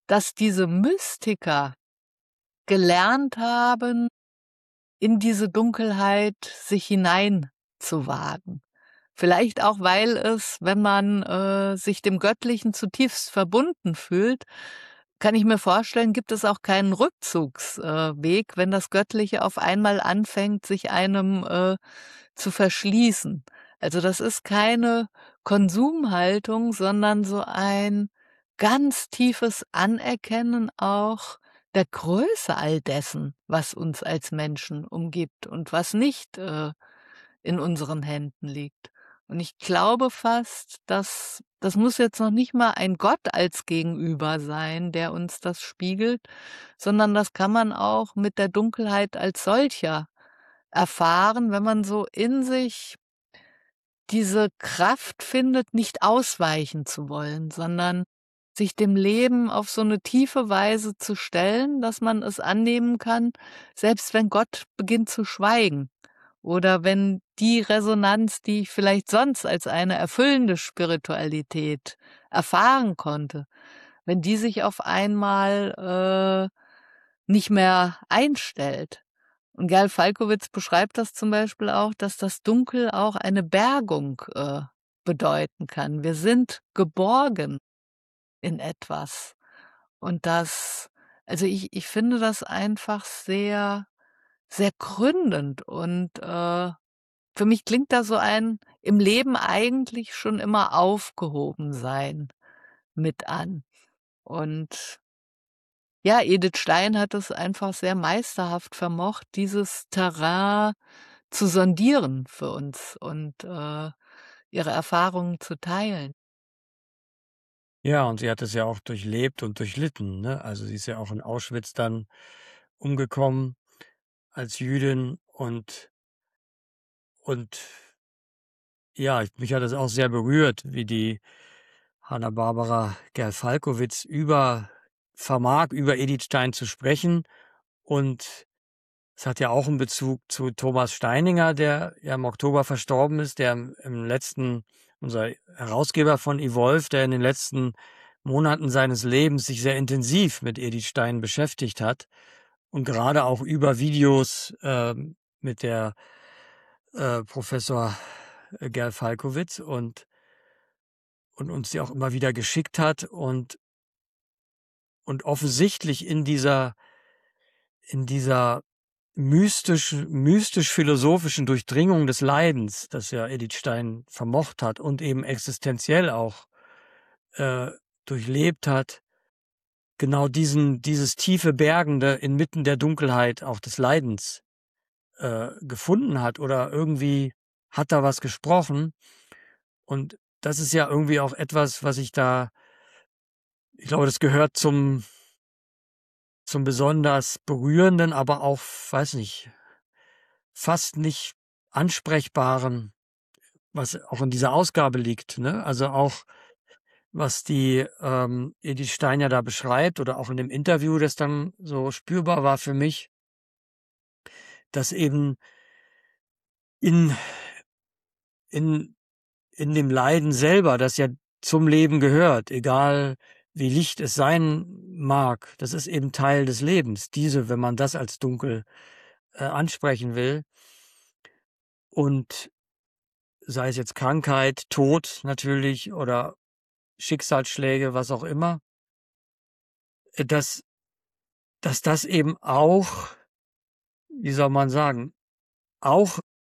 dass diese Mystiker gelernt haben, in diese Dunkelheit sich hineinzuwagen. Vielleicht auch, weil es, wenn man, sich dem Göttlichen zutiefst verbunden fühlt, kann ich mir vorstellen, gibt es auch keinen Rückzugsweg, wenn das Göttliche auf einmal anfängt, sich einem, zu verschließen. Also, das ist keine Konsumhaltung, sondern so ein ganz tiefes Anerkennen auch der Größe all dessen, was uns als Menschen umgibt und was nicht, in unseren Händen liegt. Und ich glaube fast, dass das muss jetzt noch nicht mal ein Gott als Gegenüber sein, der uns das spiegelt, sondern das kann man auch mit der Dunkelheit als solcher erfahren, wenn man so in sich diese Kraft findet, nicht ausweichen zu wollen, sondern sich dem Leben auf so 'ne tiefe Weise zu stellen, dass man es annehmen kann, selbst wenn Gott beginnt zu schweigen oder wenn die Resonanz, die ich vielleicht sonst als eine erfüllende Spiritualität erfahren konnte, wenn die sich auf einmal, nicht mehr einstellt. Und Gerl Falkowitz beschreibt das zum Beispiel auch, dass das Dunkel auch eine Bergung, bedeuten kann. Wir sind geborgen in etwas. Und das also, ich finde das einfach sehr, sehr gründend und, für mich klingt da so ein im Leben eigentlich schon immer aufgehoben sein mit an. Und ja, Edith Stein hat es einfach sehr meisterhaft vermocht, dieses Terrain zu sondieren für uns und, ihre Erfahrungen zu teilen.
Ja, und sie hat es ja auch durchlebt und durchlitten, ne? Also, sie ist ja auch in Auschwitz dann umgekommen als Jüdin und ja, mich hat es auch sehr berührt, wie die Hanna-Barbera Gerl-Falkowitz über Edith Stein zu sprechen. Und es hat ja auch einen Bezug zu Thomas Steininger, der ja im Oktober verstorben ist, der im letzten unser Herausgeber von Evolve, der in den letzten Monaten seines Lebens sich sehr intensiv mit Edith Stein beschäftigt hat und gerade auch über Videos, mit der, Professor, Gerl Falkowitz und uns die auch immer wieder geschickt hat und offensichtlich in dieser mystisch-philosophischen Durchdringung des Leidens, das ja Edith Stein vermocht hat und eben existenziell auch, äh, durchlebt hat, genau dieses tiefe Bergende inmitten der Dunkelheit auch des Leidens, gefunden hat oder irgendwie hat da was gesprochen. Und das ist ja irgendwie auch etwas, was ich glaube, das gehört zum besonders berührenden, aber auch, weiß nicht, fast nicht ansprechbaren, was auch in dieser Ausgabe liegt, ne? Also, auch was die, Edith Stein ja da beschreibt oder auch in dem Interview, das dann so spürbar war für mich, dass eben in in in dem Leiden selber, das ja zum Leben gehört, egal wie licht es sein mag, das ist eben Teil des Lebens. Wenn man das als dunkel, ansprechen will und sei es jetzt Krankheit, Tod natürlich oder Schicksalsschläge, was auch immer, dass das eben auch, wie soll man sagen, auch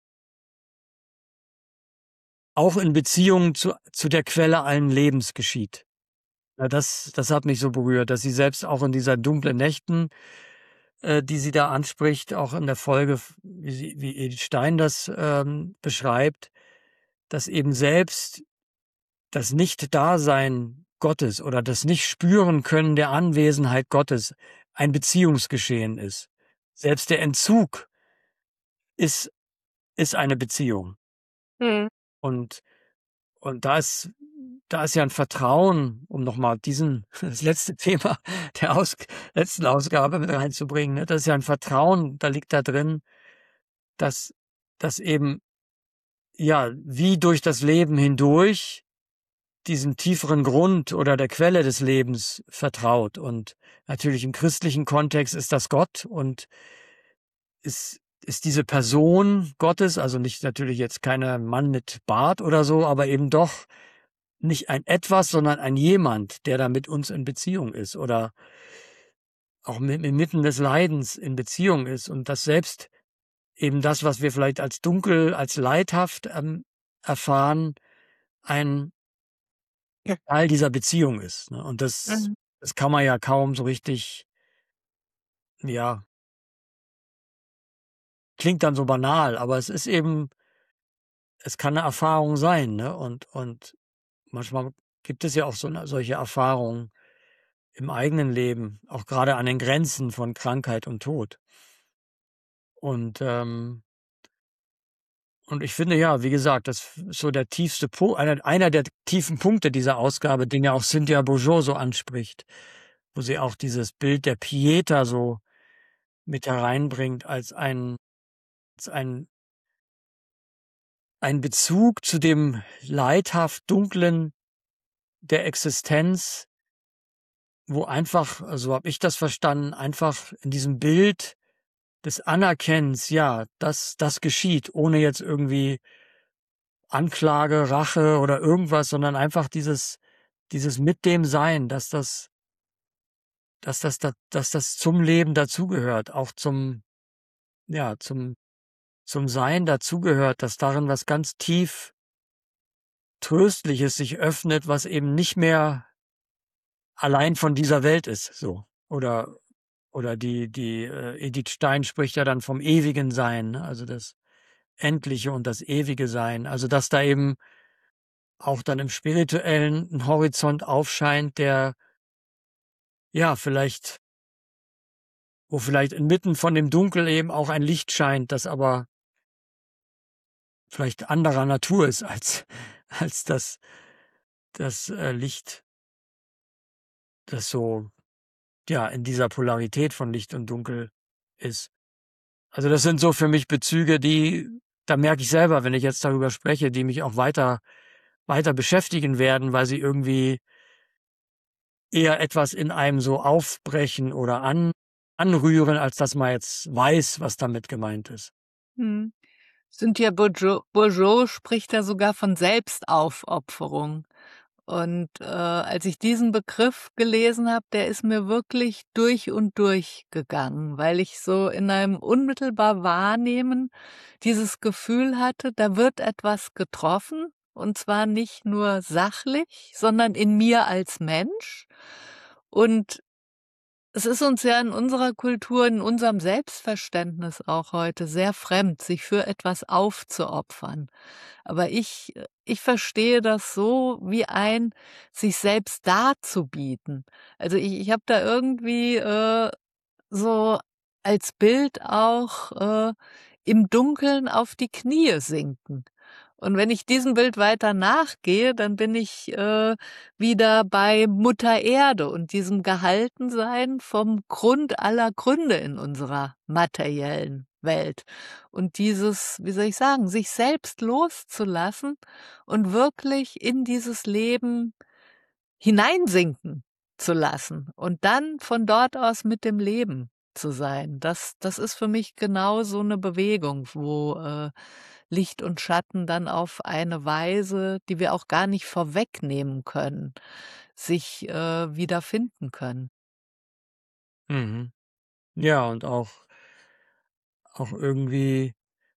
auch in Beziehung zu der Quelle allen Lebens geschieht. Ja, das hat mich so berührt, dass sie selbst auch in dieser dunklen Nächten, die sie da anspricht, auch in der Folge, wie Edith Stein das, beschreibt, dass eben selbst das Nicht-Dasein Gottes oder das Nicht-Spüren-Können der Anwesenheit Gottes ein Beziehungsgeschehen ist. Selbst der Entzug ist ist eine Beziehung.
Mhm.
Und und da ist ja ein Vertrauen, um noch mal das letzte Thema der letzten Ausgabe mit reinzubringen, ne? Das ist ja ein Vertrauen, da liegt da drin, dass dass eben, ja, wie durch das Leben hindurch diesem tieferen Grund oder der Quelle des Lebens vertraut. Und natürlich im christlichen Kontext ist das Gott und ist diese Person Gottes, also nicht natürlich jetzt keiner Mann mit Bart oder so, aber eben doch nicht ein Etwas, sondern ein Jemand, der da mit uns in Beziehung ist oder auch inmitten des Leidens in Beziehung ist und dass selbst eben das, was wir vielleicht als dunkel, als leidhaft erfahren, ein
Ja.
Teil dieser Beziehung ist. Ne? Und
Mhm.
das kann man ja kaum so richtig, ja, klingt dann so banal, aber es ist eben, es kann eine Erfahrung sein, ne? Und manchmal gibt es ja auch solche Erfahrungen im eigenen Leben, auch gerade an den Grenzen von Krankheit und Tod. Und, und ich finde, ja, wie gesagt, das ist so der tiefste Punkt, einer der tiefen Punkte dieser Ausgabe, den ja auch Cynthia Bourgeault so anspricht, wo sie auch dieses Bild der Pieta so mit hereinbringt als ein Bezug zu dem leidhaft Dunklen der Existenz, wo einfach, so habe ich das verstanden, einfach in diesem Bild des Anerkennens, ja, das geschieht, ohne jetzt irgendwie Anklage, Rache oder irgendwas, sondern einfach dieses mit dem Sein, dass das zum Leben dazugehört, auch ja, zum Sein dazugehört, dass darin was ganz tief Tröstliches sich öffnet, was eben nicht mehr allein von dieser Welt ist, so. Oder die Edith Stein spricht ja dann vom ewigen Sein, ne? Also das Endliche und das ewige Sein. Also, dass da eben auch dann im Spirituellen 'n Horizont aufscheint, der, ja, wo vielleicht inmitten von dem Dunkel eben auch ein Licht scheint, das aber vielleicht anderer Natur ist als als das Licht, das so, ja, in dieser Polarität von Licht und Dunkel ist. Also, das sind so für mich Bezüge, die da merke ich selber, wenn ich jetzt darüber spreche, die mich auch weiter beschäftigen werden, weil sie irgendwie eher etwas in einem so aufbrechen oder anrühren, als dass man jetzt weiß, was damit gemeint ist.
Mhm. Cynthia Bourgeault spricht da sogar von Selbstaufopferung. Und, als ich diesen Begriff gelesen habe, der ist mir wirklich durch und durch gegangen, weil ich so in einem unmittelbar Wahrnehmen dieses Gefühl hatte, da wird etwas getroffen, und zwar nicht nur sachlich, sondern in mir als Mensch. Und es ist uns ja in unserer Kultur, in unserem Selbstverständnis auch heute sehr fremd, sich für etwas aufzuopfern. Aber ich verstehe das so wie ein sich selbst darzubieten. Also, ich habe da irgendwie, so als Bild auch, im Dunkeln auf die Knie sinken. Und wenn ich diesem Bild weiter nachgehe, dann bin ich, wieder bei Mutter Erde und diesem Gehaltensein vom Grund aller Gründe in unserer materiellen Welt. Und dieses, wie soll ich sagen, sich selbst loszulassen und wirklich in dieses Leben hineinsinken zu lassen und dann von dort aus mit dem Leben zu sein. Das ist für mich genau so 'ne Bewegung, wo, Licht und Schatten dann auf eine Weise, die wir auch gar nicht vorwegnehmen können, sich, wiederfinden können.
Mhm. Ja, und auch irgendwie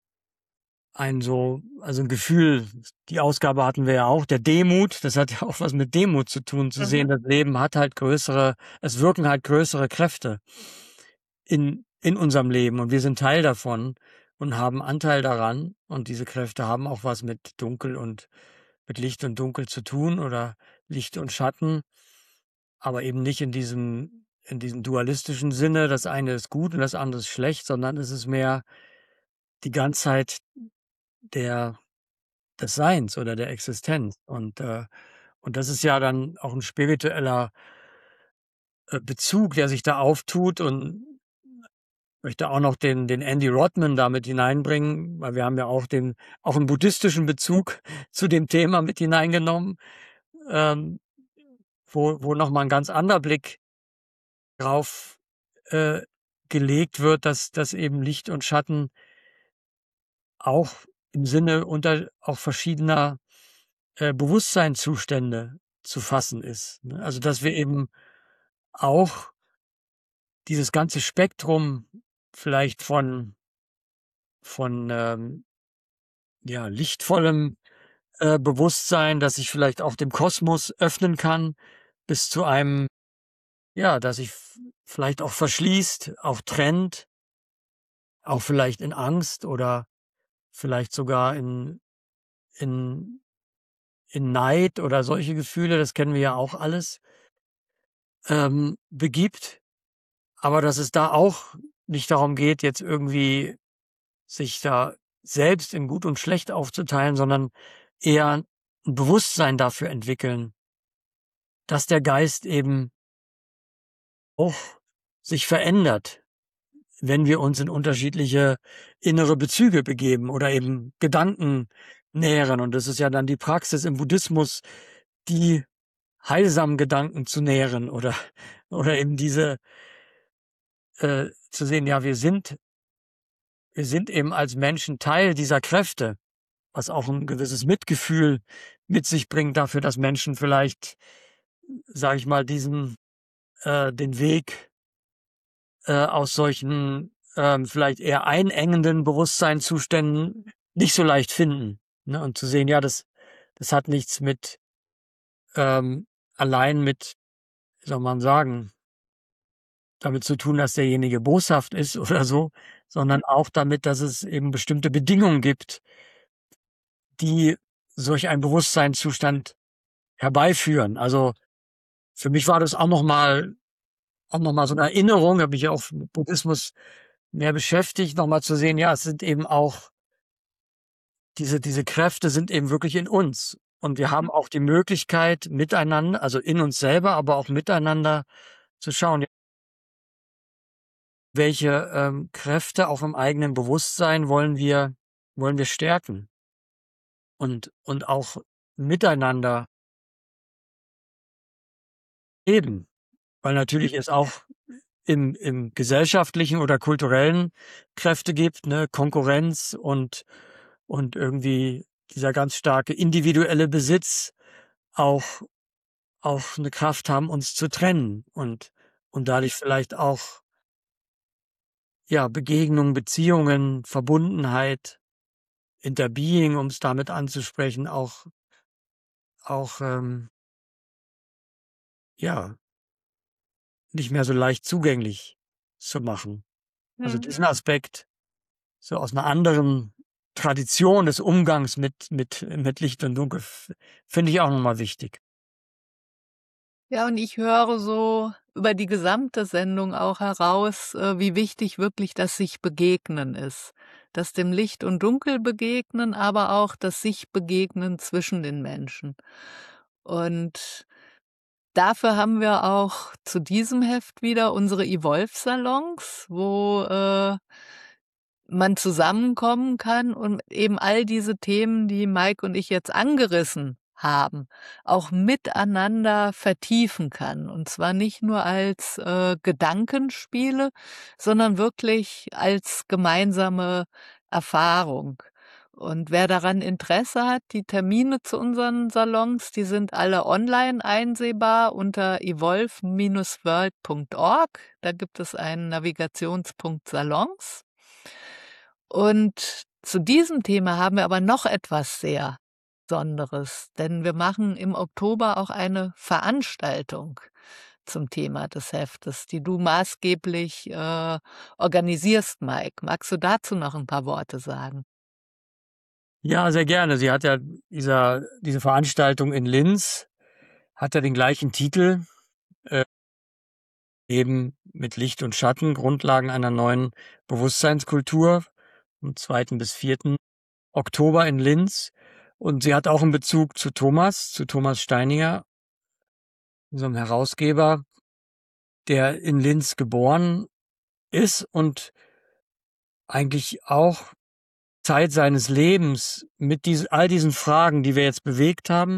also 'n Gefühl, die Ausgabe hatten wir ja auch, der Demut, das hat ja auch was mit Demut zu tun, zu
Mhm.
sehen, das Leben hat halt es wirken halt größere Kräfte in unserem Leben und wir sind Teil davon und haben Anteil daran und diese Kräfte haben auch was mit Dunkel und mit Licht und Dunkel zu tun oder Licht und Schatten, aber eben nicht in diesem dualistischen Sinne, das eine ist gut und das andere ist schlecht, sondern es ist mehr die Ganzheit der des Seins oder der Existenz. Und das ist ja dann auch 'n spiritueller, Bezug, der sich da auftut und möchte auch noch den Andy Rodman da mit hineinbringen, weil wir haben ja auch 'n buddhistischen Bezug zu dem Thema mit hineingenommen. ähm, wo noch mal 'n ganz anderer Blick drauf, äh, gelegt wird, dass eben Licht und Schatten auch im Sinne unter auch verschiedener, Bewusstseinszustände zu fassen ist, ne? Also, dass wir eben auch dieses ganze Spektrum vielleicht von ja, lichtvollem, Bewusstsein, das sich vielleicht auch dem Kosmos öffnen kann, bis zu einem, ja, das sich vielleicht auch verschließt, auch trennt, auch vielleicht in Angst oder vielleicht sogar in in Neid oder solche Gefühle, das kennen wir ja auch alles, begibt. Aber dass es da auch nicht darum geht, jetzt irgendwie sich da selbst in gut und schlecht aufzuteilen, sondern eher 'n Bewusstsein dafür entwickeln, dass der Geist eben auch sich verändert, wenn wir uns in unterschiedliche innere Bezüge begeben oder eben Gedanken nähren. Und das ist ja dann die Praxis im Buddhismus, die heilsamen Gedanken zu nähren oder eben diese, zu sehen, ja, wir sind eben als Menschen Teil dieser Kräfte, was auch 'n gewisses Mitgefühl mit sich bringt dafür, dass Menschen vielleicht, sage ich mal, den Weg, aus solchen, vielleicht eher einengenden Bewusstseinszuständen nicht so leicht finden, ne? Und zu sehen, ja, das hat nichts mit, ähm allein mit, wie soll man sagen, damit zu tun, dass derjenige boshaft ist oder so, sondern auch damit, dass es eben bestimmte Bedingungen gibt, die solch einen Bewusstseinszustand herbeiführen. Also, für mich war das auch noch mal so 'ne Erinnerung, habe mich ja auch mit Buddhismus mehr beschäftigt, noch mal zu sehen, ja, es sind eben auch diese Kräfte sind eben wirklich in uns. Und wir haben auch die Möglichkeit miteinander, also in uns selber, aber auch miteinander zu schauen, ja, welche, Kräfte auch im eigenen Bewusstsein wollen wir stärken und auch miteinander leben. Weil natürlich es auch im gesellschaftlichen oder kulturellen Kräfte gibt, ne, Konkurrenz und irgendwie dieser ganz starke individuelle Besitz auch auch 'ne Kraft haben, uns zu trennen und dadurch vielleicht auch, ja, Begegnungen, Beziehungen, Verbundenheit, Interbeing, um's damit anzusprechen, auch ja, nicht mehr so leicht zugänglich zu machen. Also,
Mhm.
diesen Aspekt so aus 'ner anderen Tradition des Umgangs mit Licht und Dunkel finde ich auch noch mal wichtig.
Ja, und ich höre so über die gesamte Sendung auch heraus, wie wichtig wirklich das Sich-Begegnen ist. Das dem Licht und Dunkel begegnen, aber auch das Sich-Begegnen zwischen den Menschen. Und dafür haben wir auch zu diesem Heft wieder unsere Evolve-Salons, wo, man zusammenkommen kann und eben all diese Themen, die Mike und ich jetzt angerissen haben, auch miteinander vertiefen kann. Und zwar nicht nur als, Gedankenspiele, sondern wirklich als gemeinsame Erfahrung. Und wer daran Interesse hat, die Termine zu unseren Salons, die sind alle online einsehbar unter evolve-world.org. Da gibt es einen Navigationspunkt Salons. Und zu diesem Thema haben wir aber noch etwas sehr Besonderes, denn wir machen im Oktober auch eine Veranstaltung zum Thema des Heftes, die du maßgeblich, organisierst, Mike. Magst du dazu noch ein paar Worte sagen?
Ja, sehr gerne. Sie hat ja diese Veranstaltung in Linz hat ja den gleichen Titel, äh, eben mit Licht und Schatten, Grundlagen einer neuen Bewusstseinskultur vom 2. bis 4. Oktober in Linz. Und sie hat auch 'n Bezug zu Thomas Steininger, unserem Herausgeber, der in Linz geboren ist und eigentlich auch Zeit seines Lebens mit all diesen Fragen, die wir jetzt bewegt haben,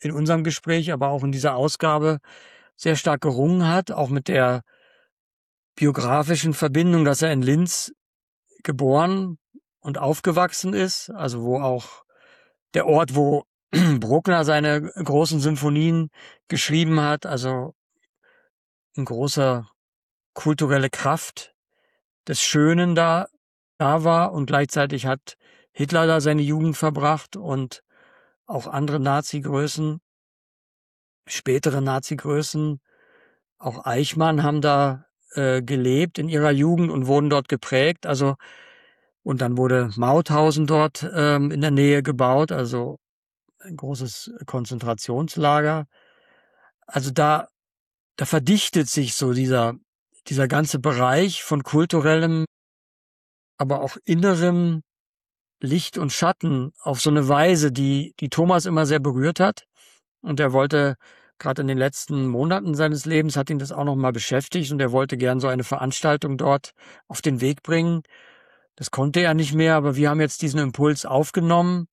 in unserem Gespräch, aber auch in dieser Ausgabe sehr stark gerungen hat, auch mit der biografischen Verbindung, dass er in Linz geboren und aufgewachsen ist, also wo auch der Ort, wo Bruckner seine großen Symphonien geschrieben hat, also eine große kulturelle Kraft des Schönen da war, und gleichzeitig hat Hitler da seine Jugend verbracht und auch andere Nazi-Größen, spätere Nazi-Größen, auch Eichmann haben da gelebt in ihrer Jugend und wurden dort geprägt. Also, und dann wurde Mauthausen dort in der Nähe gebaut, also ein großes Konzentrationslager. Also da verdichtet sich so dieser ganze Bereich von kulturellem, aber auch innerem Licht und Schatten auf so eine Weise, die Thomas immer sehr berührt hat. Und er wollte, gerade in den letzten Monaten seines Lebens, hat ihn das auch noch mal beschäftigt, und er wollte gern so eine Veranstaltung dort auf den Weg bringen. Das konnte er nicht mehr, aber wir haben jetzt diesen Impuls aufgenommen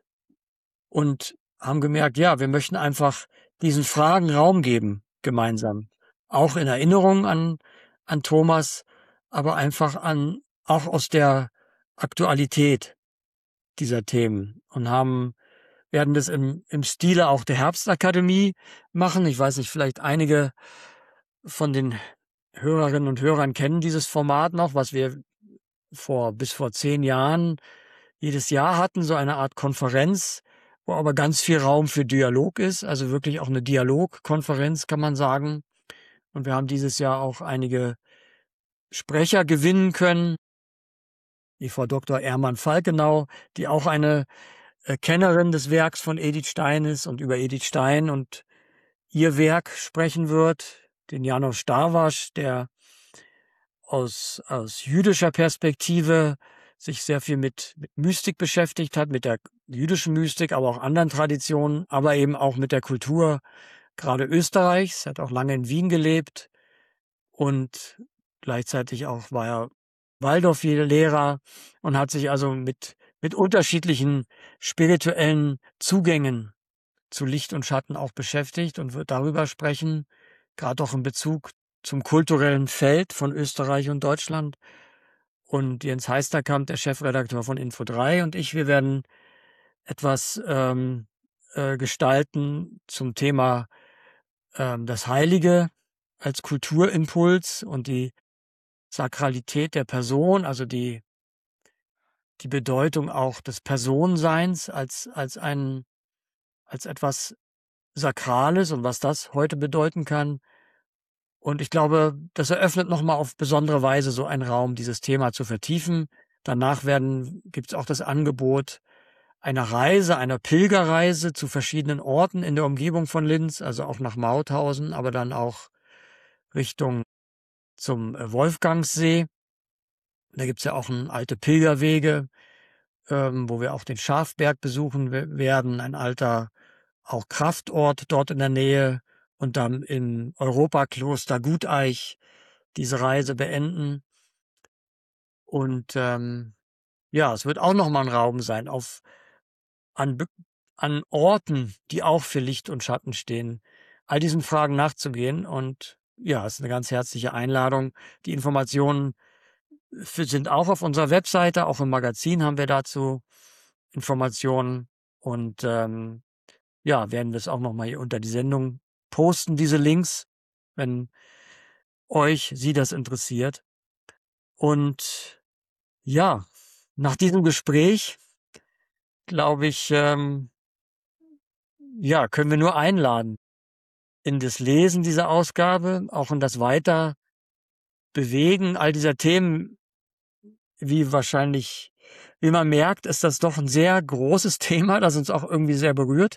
und haben gemerkt, ja, wir möchten einfach diesen Fragen Raum geben, gemeinsam. Auch in Erinnerung an Thomas, aber einfach auch aus der Aktualität dieser Themen, und werden das im Stile auch der Herbstakademie machen. Ich weiß nicht, vielleicht einige von den Hörerinnen und Hörern kennen dieses Format noch, was wir bis vor 10 Jahren jedes Jahr hatten, so eine Art Konferenz, wo aber ganz viel Raum für Dialog ist, also wirklich auch eine Dialogkonferenz, kann man sagen. Und wir haben dieses Jahr auch einige Sprecher gewinnen können, wie Frau Dr. Ermann Falkenau, die auch eine Kennerin des Werks von Edith Stein ist und über Edith Stein und ihr Werk sprechen wird, den János Starvaš, der aus jüdischer Perspektive sich sehr viel mit Mystik beschäftigt hat, mit der jüdischen Mystik, aber auch anderen Traditionen, aber eben auch mit der Kultur gerade Österreichs. Er hat auch lange in Wien gelebt und gleichzeitig auch war er Waldorf-Lehrer und hat sich also mit unterschiedlichen spirituellen Zugängen zu Licht und Schatten auch beschäftigt und wird darüber sprechen, gerade auch in Bezug zum kulturellen Feld von Österreich und Deutschland. Und Jens Heisterkamp, der Chefredakteur von Info3, und ich, wir werden etwas gestalten zum Thema das Heilige als Kulturimpuls und die Sakralität der Person, also die Bedeutung auch des Personenseins als etwas Sakrales und was das heute bedeuten kann. Und ich glaube, das eröffnet nochmal auf besondere Weise so einen Raum, dieses Thema zu vertiefen. Danach gibt es auch das Angebot einer Reise, einer Pilgerreise zu verschiedenen Orten in der Umgebung von Linz, also auch nach Mauthausen, aber dann auch Richtung zum Wolfgangssee. Da gibt's ja auch alte Pilgerwege, wo wir auch den Schafberg besuchen werden, ein alter auch Kraftort dort in der Nähe, und dann im Europakloster Guteich diese Reise beenden. Und ja, es wird auch nochmal ein Raum sein, an Orten, die auch für Licht und Schatten stehen, all diesen Fragen nachzugehen. Und ja, es ist eine ganz herzliche Einladung. Die Informationen sind auch auf unserer Webseite, auch im Magazin haben wir dazu Informationen. Und ja, werden wir es auch nochmal hier unter die Sendung posten, diese Links, wenn Sie das interessiert. Und ja, nach diesem Gespräch, glaube ich, ja, können wir nur einladen in das Lesen dieser Ausgabe, auch in das Weiterbewegen all dieser Themen. Wie man merkt, ist das doch ein sehr großes Thema, das uns auch irgendwie sehr berührt.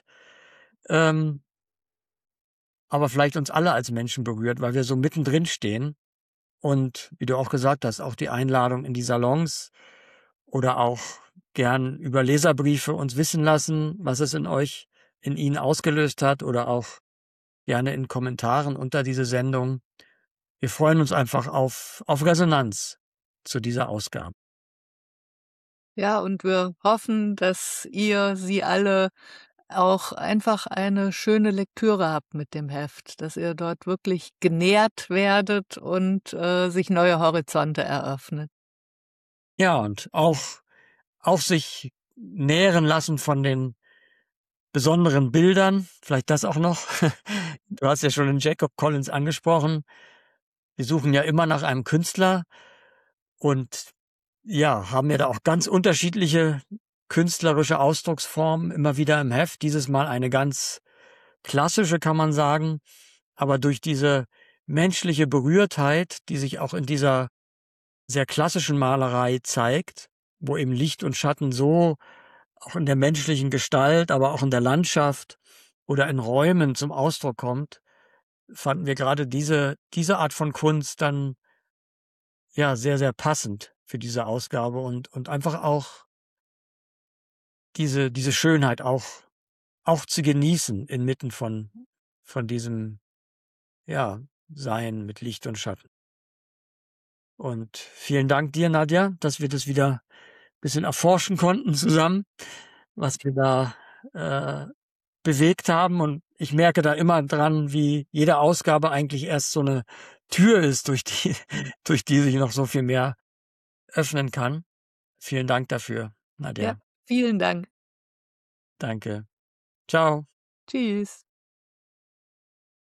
Aber vielleicht uns alle als Menschen berührt, weil wir so mittendrin stehen. Und wie du auch gesagt hast, auch die Einladung in die Salons oder auch gern über Leserbriefe uns wissen lassen, was es in Ihnen ausgelöst hat, oder auch gerne in Kommentaren unter diese Sendung. Wir freuen uns einfach auf Resonanz zu dieser Ausgabe.
Ja, und wir hoffen, dass ihr sie alle auch einfach eine schöne Lektüre habt mit dem Heft, dass ihr dort wirklich genährt werdet und, sich neue Horizonte eröffnet.
Ja, und auch sich nähren lassen von den besonderen Bildern, vielleicht das auch noch. Du hast ja schon den Jacob Collins angesprochen. Wir suchen ja immer nach einem Künstler und ja, haben ja da auch ganz unterschiedliche künstlerische Ausdrucksformen immer wieder im Heft. Dieses Mal eine ganz klassische, kann man sagen, aber durch diese menschliche Berührtheit, die sich auch in dieser sehr klassischen Malerei zeigt, wo eben Licht und Schatten so auch in der menschlichen Gestalt, aber auch in der Landschaft oder in Räumen zum Ausdruck kommt, fanden wir gerade diese Art von Kunst dann, ja, sehr, sehr passend für diese Ausgabe und einfach auch diese Schönheit auch zu genießen inmitten von diesem, ja, Sein mit Licht und Schatten. Und vielen Dank dir, Nadja, dass wir das wieder bisschen erforschen konnten zusammen, was wir da, äh, bewegt haben. Und ich merke da immer dran, wie jede Ausgabe eigentlich erst so 'ne Tür ist, durch die durch die sich noch so viel mehr öffnen kann. Vielen Dank dafür,
Ja,
Nadja.
vielen Dank.
Danke. Tschau.
Tschüss.